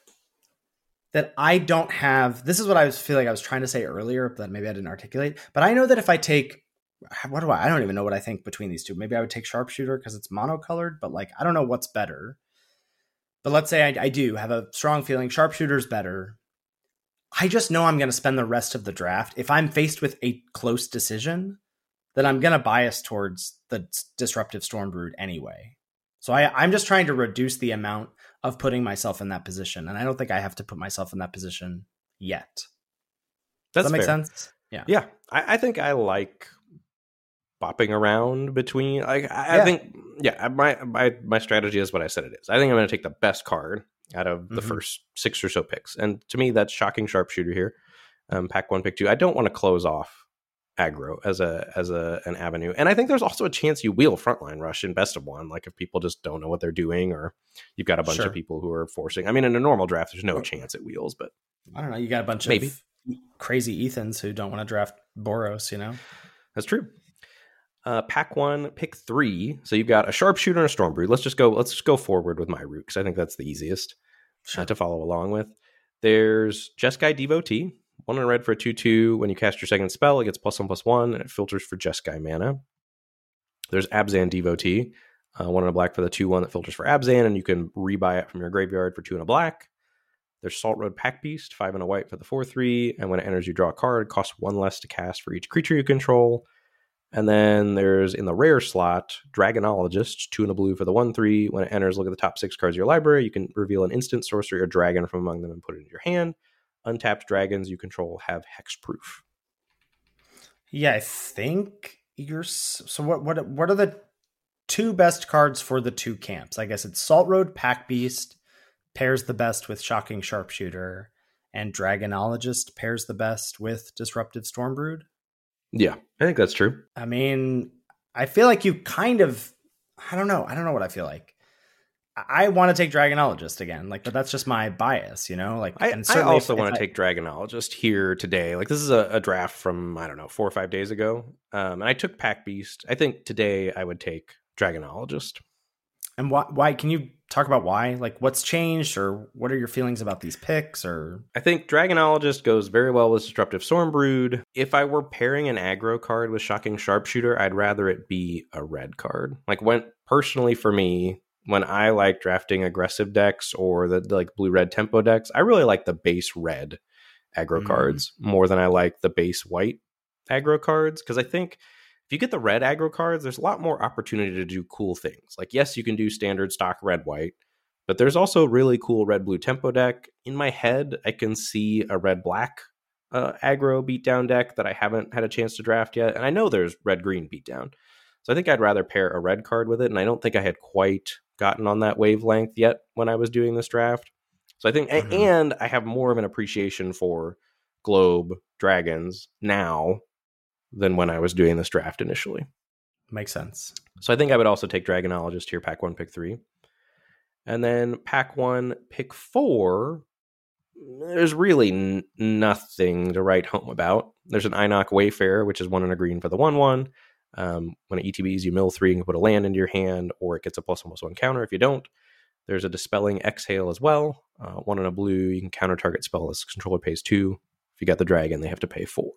that I don't have. This is what I was feel like I was trying to say earlier, but maybe I didn't articulate. But I know that if I take, what do I? I don't even know what I think between these two. Maybe I would take Sharpshooter because it's monocolored, but like I don't know what's better. But let's say I, I do have a strong feeling Sharpshooter's better. I just know I'm going to spend the rest of the draft. If I'm faced with a close decision, then I'm going to bias towards the Disruptive Stormbrood anyway. So I, I'm just trying to reduce the amount of putting myself in that position. And I don't think I have to put myself in that position yet. That's Does that make fair. sense? Yeah. Yeah. I, I think I like bopping around between like I, Yeah. I think yeah my my my strategy is what I said it is. I think I'm going to take the best card out of the Mhm. first six or so picks, and to me that's Shocking Sharpshooter here. Um, pack one, pick two. I don't want to close off aggro as a as a an avenue, and I think there's also a chance you wheel Frontline Rush in best of one. Like if people just don't know what they're doing, or you've got a bunch Sure. of people who are forcing. I mean, in a normal draft, there's no chance it wheels, but I don't know. You got a bunch Maybe. of crazy Ethans who don't want to draft Boros, you know? that's true. Uh, pack one, pick three. So you've got a Sharpshooter and a Stormbrood. Let's just go. Let's just go forward with my route because I think that's the easiest Sure. uh, to follow along with. There's Jeskai Devotee, one in red for a two two. When you cast your second spell, it gets plus one plus one, and it filters for Jeskai mana. There's Abzan Devotee, uh, one in a black for the two one that filters for Abzan, and you can rebuy it from your graveyard for two in a black. There's Salt Road Pack Beast, five and a white for the four three, and when it enters, you draw a card. It costs one less to cast for each creature you control. And then there's, in the rare slot, Dragonologist, two and a blue for the one three. When it enters, look at the top six cards of your library. You can reveal an instant, sorcery, or dragon from among them and put it in your hand. Untapped dragons you control have hexproof. Yeah, I think you're... s- So what, what, what are the two best cards for the two camps? I guess it's Salt Road Pack Beast pairs the best with Shocking Sharpshooter, and Dragonologist pairs the best with Disruptive Stormbrood. Yeah, I think that's true. I mean, I feel like you kind of, I don't know. I don't know what I feel like. I, I want to take Dragonologist again, like, but that's just my bias, you know? Like, I, and I certainly also if- want if to I- take Dragonologist here today. Like, this is a, a draft from, I don't know, four or five days ago. Um, and I took Pack Beast. I think today I would take Dragonologist. And why, why, can you talk about why? Like, what's changed, or what are your feelings about these picks, or? I think Dragonologist goes very well with Disruptive Stormbrood. If I were pairing an aggro card with Shocking Sharpshooter, I'd rather it be a red card. Like, when personally for me, when I like drafting aggressive decks or the, the like blue-red tempo decks, I really like the base red aggro Mm. cards more than I like the base white aggro cards, because I think if you get the red aggro cards, there's a lot more opportunity to do cool things. Like, yes, you can do standard stock red white, but there's also really cool red blue tempo deck. In my head, I can see a red black uh, aggro beatdown deck that I haven't had a chance to draft yet. And I know there's red green beatdown. So I think I'd rather pair a red card with it. And I don't think I had quite gotten on that wavelength yet when I was doing this draft. So I think, Mhm. and I have more of an appreciation for Globe Dragons now than when I was doing this draft initially. Makes sense. So I think I would also take Dragonologist here, pack one, pick three. And then pack one, pick four, there's really n- nothing to write home about. There's an Inoc Wayfarer, which is one and a green for the one one. Um, when it E T Bs, you mill three, you can put a land into your hand, or it gets a plus one plus one counter if you don't. There's a Dispelling Exhale as well. Uh, one and a blue, you can counter target spell as controller pays two. If you got the dragon, they have to pay four.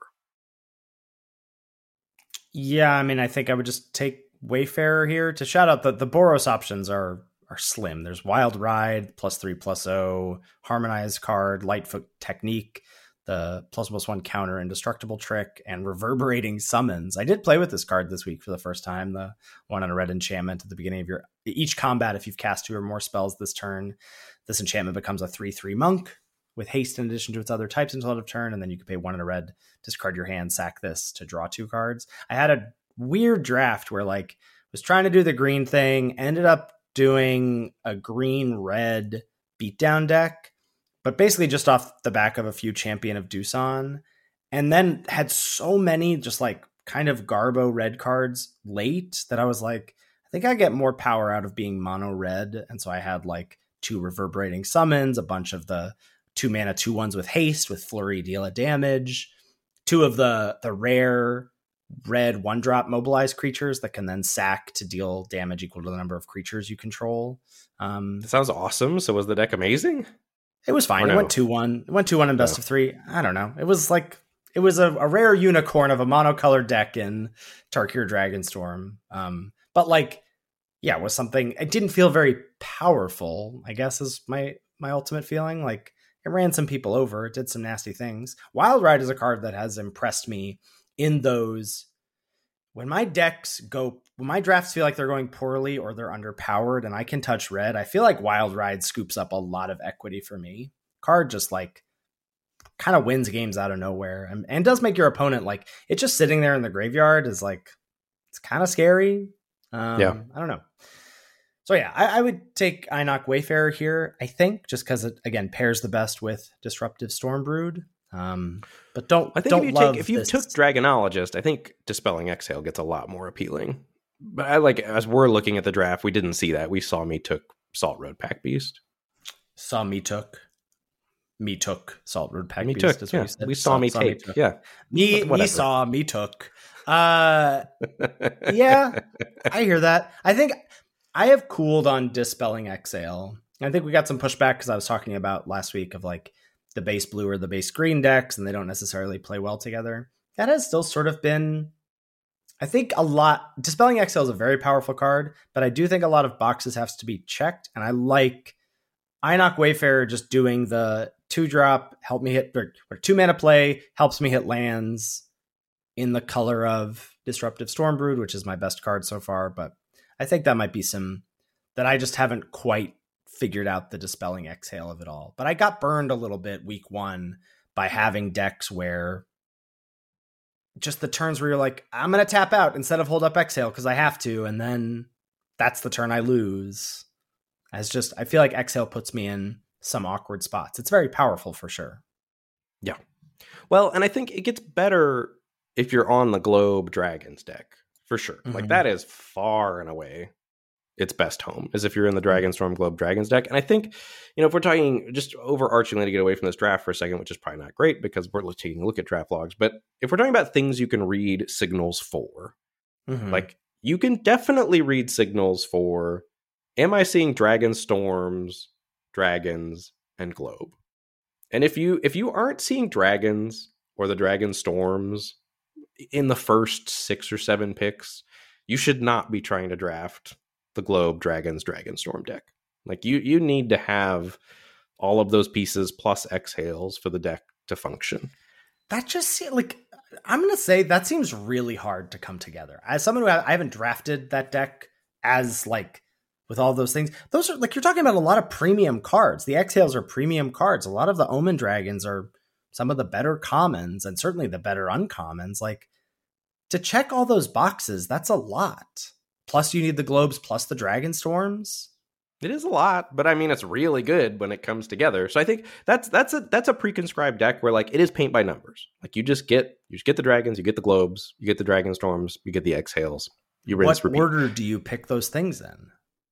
Yeah, I mean, I think I would just take Wayfarer here. To shout out, the, the Boros options are are slim. There's Wild Ride, plus three, plus oh, Harmonized card, Lightfoot Technique, the plus plus one counter, Indestructible Trick, and Reverberating Summons. I did play with this card this week for the first time, the one on a red enchantment at the beginning of your each combat. If you've cast two or more spells this turn, this enchantment becomes a three three monk with haste in addition to its other types until end of turn, and then you can pay one in a red, discard your hand, sack this to draw two cards. I had a weird draft where, like, was trying to do the green thing, ended up doing a green red beatdown deck, but basically just off the back of a few Champion of Doosan, and then had so many just like kind of garbo red cards late that I was like, I think I get more power out of being mono red. And so I had like two Reverberating Summons, a bunch of the two mana two ones with haste with flurry deal a damage, two of the the rare red one drop mobilized creatures that can then sack to deal damage equal to the number of creatures you control. Um, That sounds awesome. So was the deck amazing? It was fine. Or It no? went two one. It went two one in best No. of three. I don't know. It was like it was a, a rare unicorn of a monocolored deck in Tarkir Dragonstorm. Um, but like, yeah, it was something. It didn't feel very powerful, I guess, is my my ultimate feeling. Like, it ran some people over. It did some nasty things. Wild Ride is a card that has impressed me in those when my decks go, when my drafts feel like they're going poorly or they're underpowered and I can touch red. I feel like Wild Ride scoops up a lot of equity for me. Card just like kind of wins games out of nowhere and, and does make your opponent like, it just sitting there in the graveyard is like, it's kind of scary. Um, Yeah. I don't know. So yeah, I, I would take Inoc Wayfarer here, I think, just because it, again, pairs the best with Disruptive Stormbrood. Um, but don't, I think don't if you love take if you this. took Dragonologist, I think Dispelling Exhale gets a lot more appealing. But I like as we're looking at the draft, we didn't see that. We saw me took Salt Road Pack Beast. Saw me took. Me took Salt Road Pack Me Beast, took. is what Yeah. you said. We saw, Saw- me saw take. took. Yeah. Me, But me whatever. saw, me took. Uh, yeah, I hear that. I think I have cooled on Dispelling Exhale. I think we got some pushback because I was talking about last week of like the base blue or the base green decks, and they don't necessarily play well together. That has still sort of been, I think a lot, Dispelling Exhale is a very powerful card, but I do think a lot of boxes have to be checked, and I like Inoc Wayfarer just doing the two drop, help me hit, or, or two mana play, helps me hit lands in the color of Disruptive Stormbrood, which is my best card so far, but I think that might be some that I just haven't quite figured out the Dispelling Exhale of it all. But I got burned a little bit week one by having decks where just the turns where you're like, I'm going to tap out instead of hold up Exhale because I have to, and then that's the turn I lose. As just, I feel like Exhale puts me in some awkward spots. It's very powerful for sure. Yeah. Well, and I think it gets better if you're on the Globe Dragons deck, for sure. Mhm. Like, that is far and away its best home, is if you're in the Dragonstorm Globe Dragons deck. And I think, you know, if we're talking just overarchingly to get away from this draft for a second, which is probably not great because we're taking a look at draft logs, but if we're talking about things you can read signals for, Mhm. like, you can definitely read signals for, am I seeing Dragonstorms, Dragons, and Globe? And if you if you aren't seeing Dragons or the Dragonstorms in the first six or seven picks, you should not be trying to draft the Globe Dragons Dragonstorm deck. Like, you you need to have all of those pieces plus exhales for the deck to function. that just se- like I'm gonna say that seems really hard to come together. As someone who I haven't drafted that deck as like with all those things, those are like you're talking about a lot of premium cards. The exhales are premium cards. A lot of the Omen Dragons are some of the better commons and certainly the better uncommons. Like, to check all those boxes, that's a lot. Plus, you need the globes plus the Dragonstorms. It is a lot, but I mean, it's really good when it comes together. So I think that's that's a that's a pre-conscribed deck where, like, it is paint by numbers. Like, you just get you just get the dragons, you get the globes, you get the Dragonstorms, you get the exhales. You rinse, What repeat. order do you pick those things in?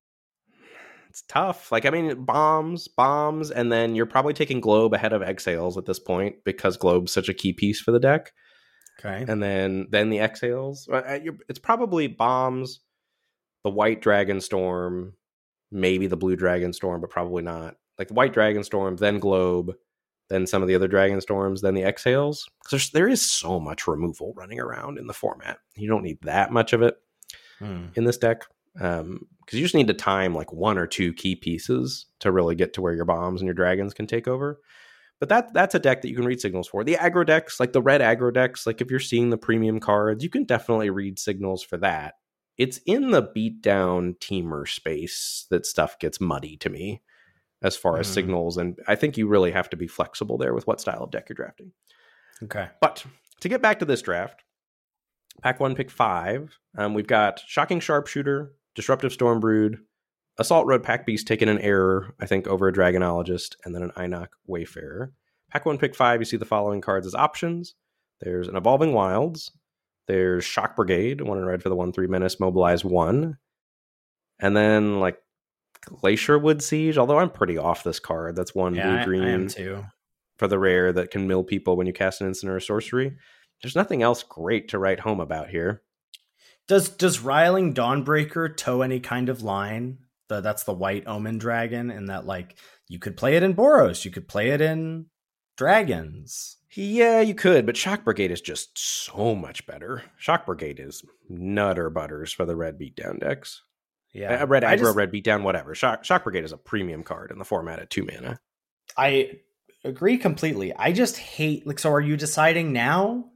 It's tough. Like, I mean, bombs, bombs, and then you're probably taking globe ahead of exhales at this point because globe's such a key piece for the deck. Okay. And then then the exhales. Uh, you're- It's probably bombs, the white Dragonstorm, maybe the blue Dragonstorm, but probably not. Like, the white Dragonstorm, then globe, then some of the other Dragonstorms, then the exhales. Because there is so much removal running around in the format. You don't need that much of it Hmm. in this deck. Um, because you just need to time like one or two key pieces to really get to where your bombs and your dragons can take over. But that that's a deck that you can read signals for. The aggro decks, like the red aggro decks, like if you're seeing the premium cards, you can definitely read signals for that. It's in the beatdown teamer space that stuff gets muddy to me as far as Mm. signals. And I think you really have to be flexible there with what style of deck you're drafting. Okay. But to get back to this draft, pack one, pick five, um, we've got Shocking Sharpshooter, Disruptive Stormbrood, Assault Road Pack Beast taking an error, I think, over a Dragonologist, and then an Einok Wayfarer. Pack one, pick five, you see the following cards as options. There's an Evolving Wilds. There's Shock Brigade, one in red for the one three Menace, mobilize one. And then, like, Glacierwood Siege, although I'm pretty off this card. That's one yeah, blue-green I, I am too. For the rare that can mill people when you cast an instant or a sorcery. There's nothing else great to write home about here. Does does Riling Dawnbreaker toe any kind of line? The, that's the white Omen Dragon, and that, like, you could play it in Boros, you could play it in Dragons. Yeah, you could, but Shock Brigade is just so much better. Shock Brigade is nutter butters for the red beatdown decks. Yeah, uh, red aggro, just, red beatdown, whatever. Shock, Shock Brigade is a premium card in the format at two mana. I agree completely. I just hate, like, so are you deciding now?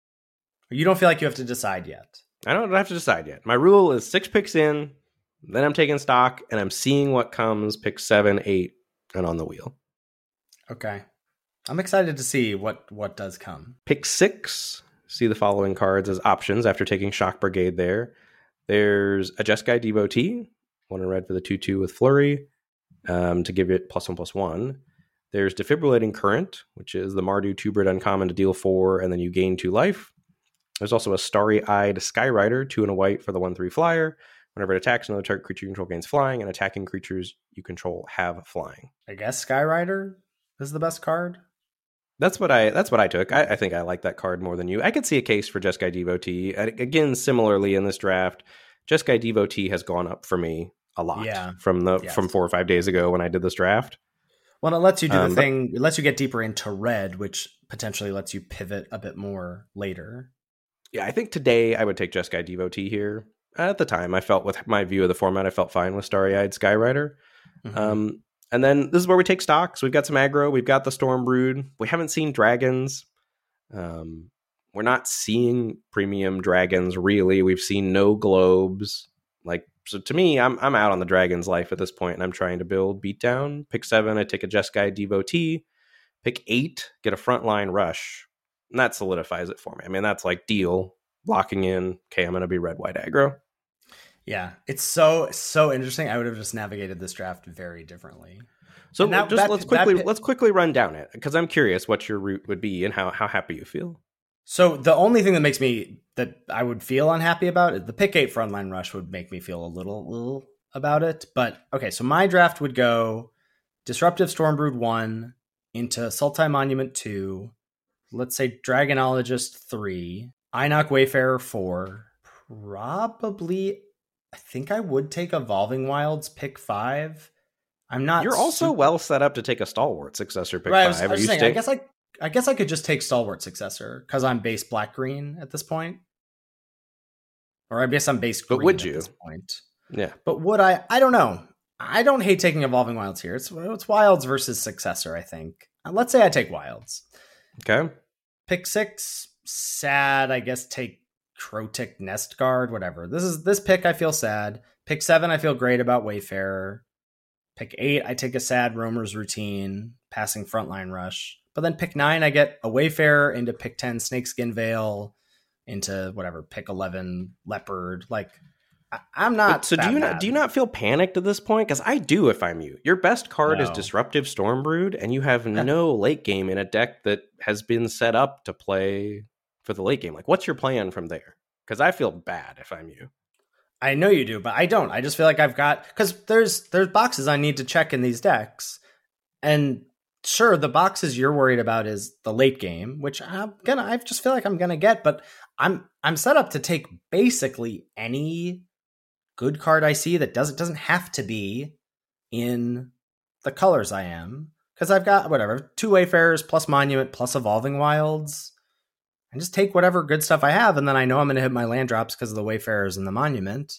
Or you don't feel like you have to decide yet? I don't have to decide yet. My rule is six picks in, then I'm taking stock, and I'm seeing what comes, pick seven, eight, and on the wheel. Okay. I'm excited to see what, what does come. Pick six, see the following cards as options after taking Shock Brigade there. There's a Jeskai Devotee, one in red for the two two with Flurry, um, to give it plus one, plus one. There's Defibrillating Current, which is the Mardu two-bred uncommon to deal four, and then you gain two life. There's also a Starry-Eyed Skyrider, two and a white for the one three flyer. Whenever it attacks, another target creature you control gains flying, and attacking creatures you control have flying. I guess Skyrider is the best card. That's what I that's what I took. I, I think I like that card more than you. I could see a case for Jeskai Devotee. Again, similarly in this draft, Jeskai Devotee has gone up for me a lot yeah. from the yes. from four or five days ago when I did this draft. Well, it lets you do the um, thing. It lets you get deeper into red, which potentially lets you pivot a bit more later. Yeah, I think today I would take Jeskai Devotee here. At the time, I felt with my view of the format, I felt fine with Starry-Eyed Skyrider. Mm-hmm. Um, and then this is where we take stock. So we've got some aggro. We've got the Stormbrood. We haven't seen dragons. Um, we're not seeing premium dragons, really. We've seen no globes. Like, so to me, I'm I'm out on the dragon's life at this point, and I'm trying to build beatdown. Pick seven, I take a Jeskai Devotee. Pick eight, get a frontline rush. And that solidifies it for me. I mean, that's like deal, locking in, okay, I'm going to be red, white aggro. Yeah, it's so, so interesting. I would have just navigated this draft very differently. So that, just that, let's quickly that, let's quickly run down it, because I'm curious what your route would be and how, how happy you feel. So the only thing that makes me, that I would feel unhappy about is the pick eight frontline rush would make me feel a little, little about it. But okay, so my draft would go Disruptive Stormbrood one into Sultai Monument two, let's say Dragonologist three, Einok Wayfarer four, probably, I think I would take Evolving Wilds pick five. I'm not. You're also super... well set up to take a Stalwart Successor pick right, five. I was, I was you saying, stay... I guess I, I guess I could just take Stalwart Successor because I'm base black green at this point, or I guess I'm base green but would at you? this point. Yeah, but would I? I don't know. I don't hate taking Evolving Wilds here. It's it's Wilds versus Successor. I think. Let's say I take Wilds. Okay. Pick six, sad, I guess take Crotic Nest Guard, whatever. This is this pick I feel sad. Pick seven, I feel great about Wayfarer. Pick eight, I take a sad Roamer's Routine, passing Frontline Rush. But then pick nine, I get a Wayfarer into pick ten, Snakeskin Veil, into whatever, pick eleven, Leopard. Like, I, I'm not. But, so do you mad. not do you not feel panicked at this point? Because I do if I'm you. Your best card no. is Disruptive Stormbrood, and you have no late game in a deck that has been set up to play for the late game. Like, what's your plan from there? Because I feel bad if I'm you. I know you do, but I don't. I just feel like I've got, because there's there's boxes I need to check in these decks, and sure, the boxes you're worried about is the late game, which I'm gonna. I just feel like I'm gonna get, but I'm I'm set up to take basically any good card I see that doesn't doesn't have to be in the colors I am, because I've got whatever two Wayfarers plus Monument plus Evolving Wilds. And just take whatever good stuff I have, and then I know I'm going to hit my land drops because of the Wayfarers and the Monument.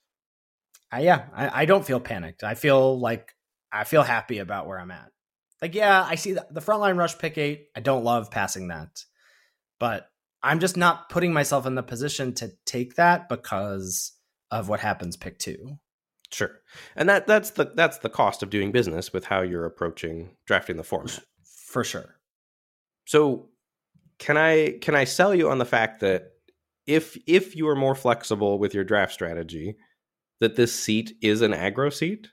I, yeah, I, I don't feel panicked. I feel like I feel happy about where I'm at. Like, yeah, I see the, the Frontline Rush pick eight. I don't love passing that, but I'm just not putting myself in the position to take that because of what happens pick two. Sure, and that that's the that's the cost of doing business with how you're approaching drafting the format. For sure. So. Can I can I sell you on the fact that if if you are more flexible with your draft strategy, that this seat is an aggro seat?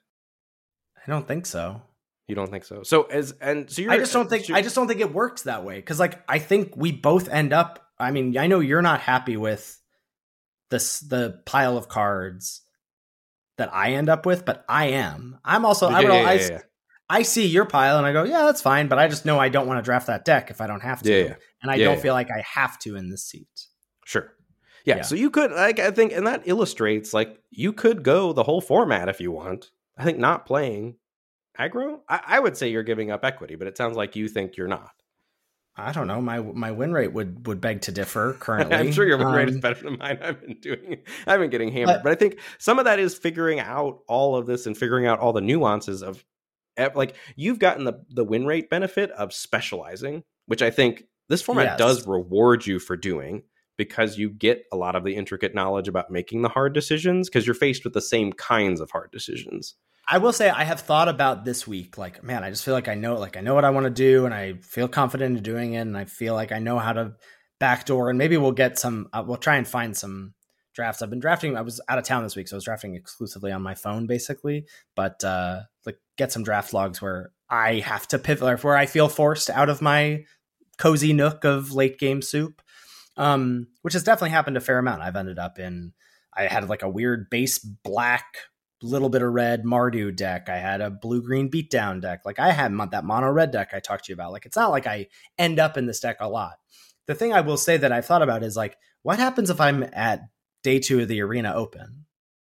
I don't think so. You don't think so? So as and so you're, I just don't think I just don't think it works that way, because like I think we both end up. I mean, I know you're not happy with this the pile of cards that I end up with, but I am. I'm also. Yeah, I, would, yeah, yeah, I, yeah. I see your pile and I go, yeah, that's fine, but I just know I don't want to draft that deck if I don't have to, Yeah, yeah. and I Yeah, don't yeah. feel like I have to in this seat. Sure. Yeah, Yeah. so you could, like, I think, and that illustrates, like, you could go the whole format if you want. I think not playing aggro, I, I would say you're giving up equity, but it sounds like you think you're not. I don't know. My my win rate would would beg to differ currently. I'm sure your win rate is Um, better than mine. I've been doing, I've been getting hammered, But- but I think some of that is figuring out all of this and figuring out all the nuances of, like, you've gotten the the win rate benefit of specializing, which I think this format Yes. does reward you for doing, because you get a lot of the intricate knowledge about making the hard decisions, because you're faced with the same kinds of hard decisions. I will say I have thought about this week, like, man, I just feel like I know, like I know what I want to do, and I feel confident in doing it, and I feel like I know how to backdoor, and maybe we'll get some, uh, we'll try and find some drafts. I've been drafting, I was out of town this week, so I was drafting exclusively on my phone, basically, but uh, like get some draft logs where I have to pivot, or where I feel forced out of my cozy nook of late game soup, um, which has definitely happened a fair amount. I've ended up in, I had like a weird base black, little bit of red Mardu deck. I had a blue green beatdown deck. Like I had mon- that mono red deck I talked to you about. Like it's not like I end up in this deck a lot. The thing I will say that I've thought about is like, what happens if I'm at day two of the Arena Open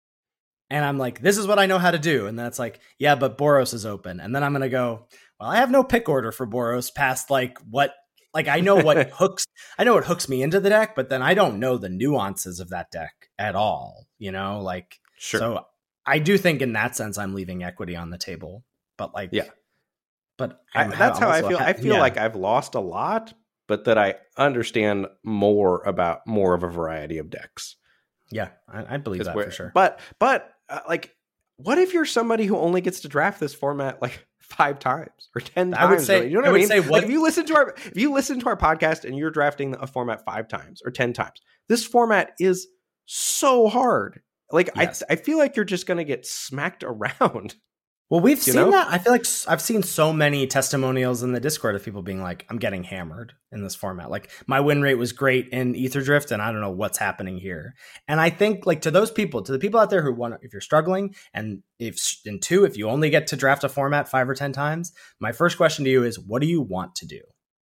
and I'm like, this is what I know how to do, and then it's like, yeah, but Boros is open, and then I'm gonna go, well, I have no pick order for Boros past like what. Like I know what hooks, I know what hooks me into the deck, but then I don't know the nuances of that deck at all. You know, like Sure. so. I do think in that sense I'm leaving equity on the table, but like, Yeah. but I, I'm that's how I also feel. ha- I feel yeah. like I've lost a lot, but that I understand more about more of a variety of decks. yeah, I, I believe 'Cause that we're- for sure. But but uh, like, what if you're somebody who only gets to draft this format like five times or ten I would times? say- or- you know what I I, would mean? say Like, what- if you listen to our if you listen to our podcast and you're drafting a format five times or ten times, this format is so hard. Like Yes. I I feel like you're just gonna get smacked around. Well, we've You seen know? that. I feel like s- I've seen so many testimonials in the Discord of people being like, I'm getting hammered in this format. Like my win rate was great in Ether Drift and I don't know what's happening here. And I think like to those people, to the people out there who want, if you're struggling and if in two, if you only get to draft a format five or ten times, my first question to you is, what do you want to do?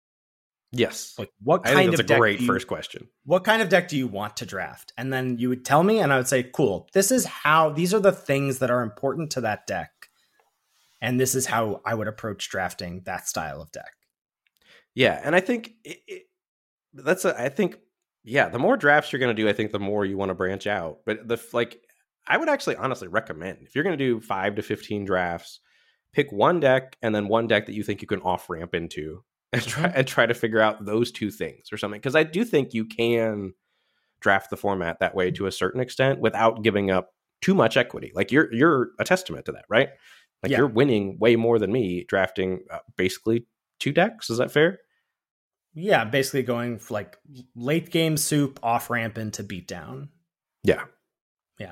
Yes, Like what I kind think of that's a deck great do you- first question. what kind of deck do you want to draft? And then you would tell me, and I would say, cool, this is how, these are the things that are important to that deck. And this is how I would approach drafting that style of deck. Yeah, and I think it, it, that's a, I think yeah, the more drafts you're going to do, I think the more you want to branch out. But the like, I would actually honestly recommend if you're going to do five to fifteen drafts, pick one deck and then one deck that you think you can off ramp into, and try and try to figure out those two things or something. Because I do think you can draft the format that way to a certain extent without giving up too much equity. Like you're you're a testament to that, right? Like Yeah. you're winning way more than me drafting uh, basically two decks. Is that fair? Yeah, basically going for like late game soup, off ramp into beatdown. Yeah. Yeah.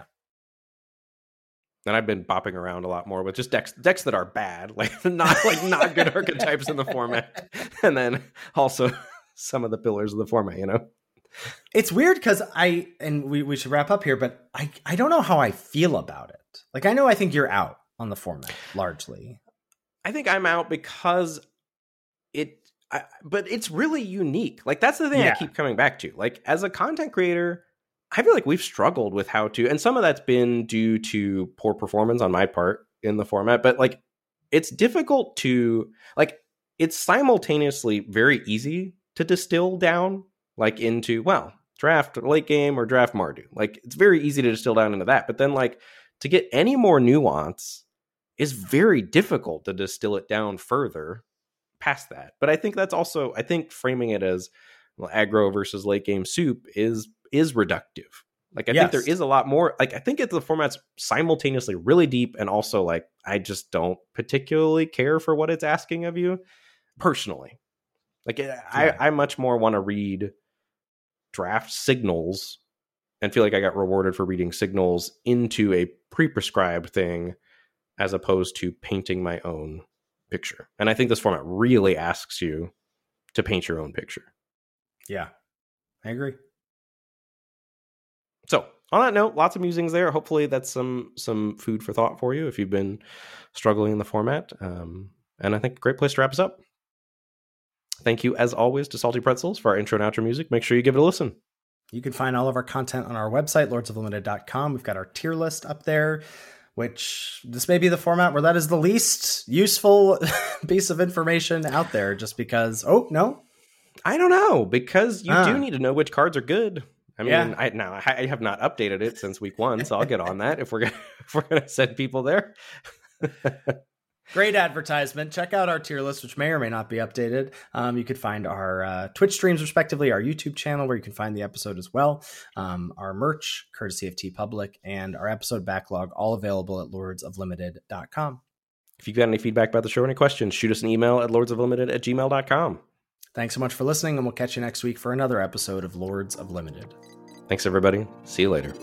And I've been bopping around a lot more with just decks decks that are bad, like not like not good archetypes in the format. And then also some of the pillars of the format, you know? It's weird because I, and we, we should wrap up here, but I, I don't know how I feel about it. Like, I know I think you're out on the format largely. I think I'm out because it I, but it's really unique. Like that's the thing Yeah. I keep coming back to. Like as a content creator, I feel like we've struggled with how to, and some of that's been due to poor performance on my part in the format, but like it's difficult to, like, it's simultaneously very easy to distill down like into, well, draft late game or draft Mardu. Like it's very easy to distill down into that, but then like to get any more nuance is very difficult to distill it down further past that. But I think that's also, I think framing it as, well, aggro versus late game soup is is reductive. Like I Yes. think there is a lot more, like I think it, the format's simultaneously really deep and also like I just don't particularly care for what it's asking of you personally. Like Yeah. I, I much more want to read draft signals and feel like I got rewarded for reading signals into a pre-prescribed thing as opposed to painting my own picture. And I think this format really asks you to paint your own picture. Yeah, I agree. So on that note, lots of musings there. Hopefully that's some some food for thought for you if you've been struggling in the format. Um, and I think a great place to wrap us up. Thank you, as always, to Salty Pretzels for our intro and outro music. Make sure you give it a listen. You can find all of our content on our website, lords of limited dot com. We've got our tier list up there, which this may be the format where that is the least useful piece of information out there, just because, oh, no? I don't know, because you uh. do need to know which cards are good. I mean, Yeah. I now I have not updated it since week one, so I'll get on that if we're gonna, if we're going to send people there. Great advertisement. Check out our tier list, which may or may not be updated. Um, you could find our uh, Twitch streams, respectively, our YouTube channel, where you can find the episode as well, um, our merch, courtesy of TeePublic, and our episode backlog, all available at lords of limited dot com. If you've got any feedback about the show or any questions, shoot us an email at lords of limited at gmail dot com. Thanks so much for listening, and we'll catch you next week for another episode of Lords of Limited. Thanks, everybody. See you later.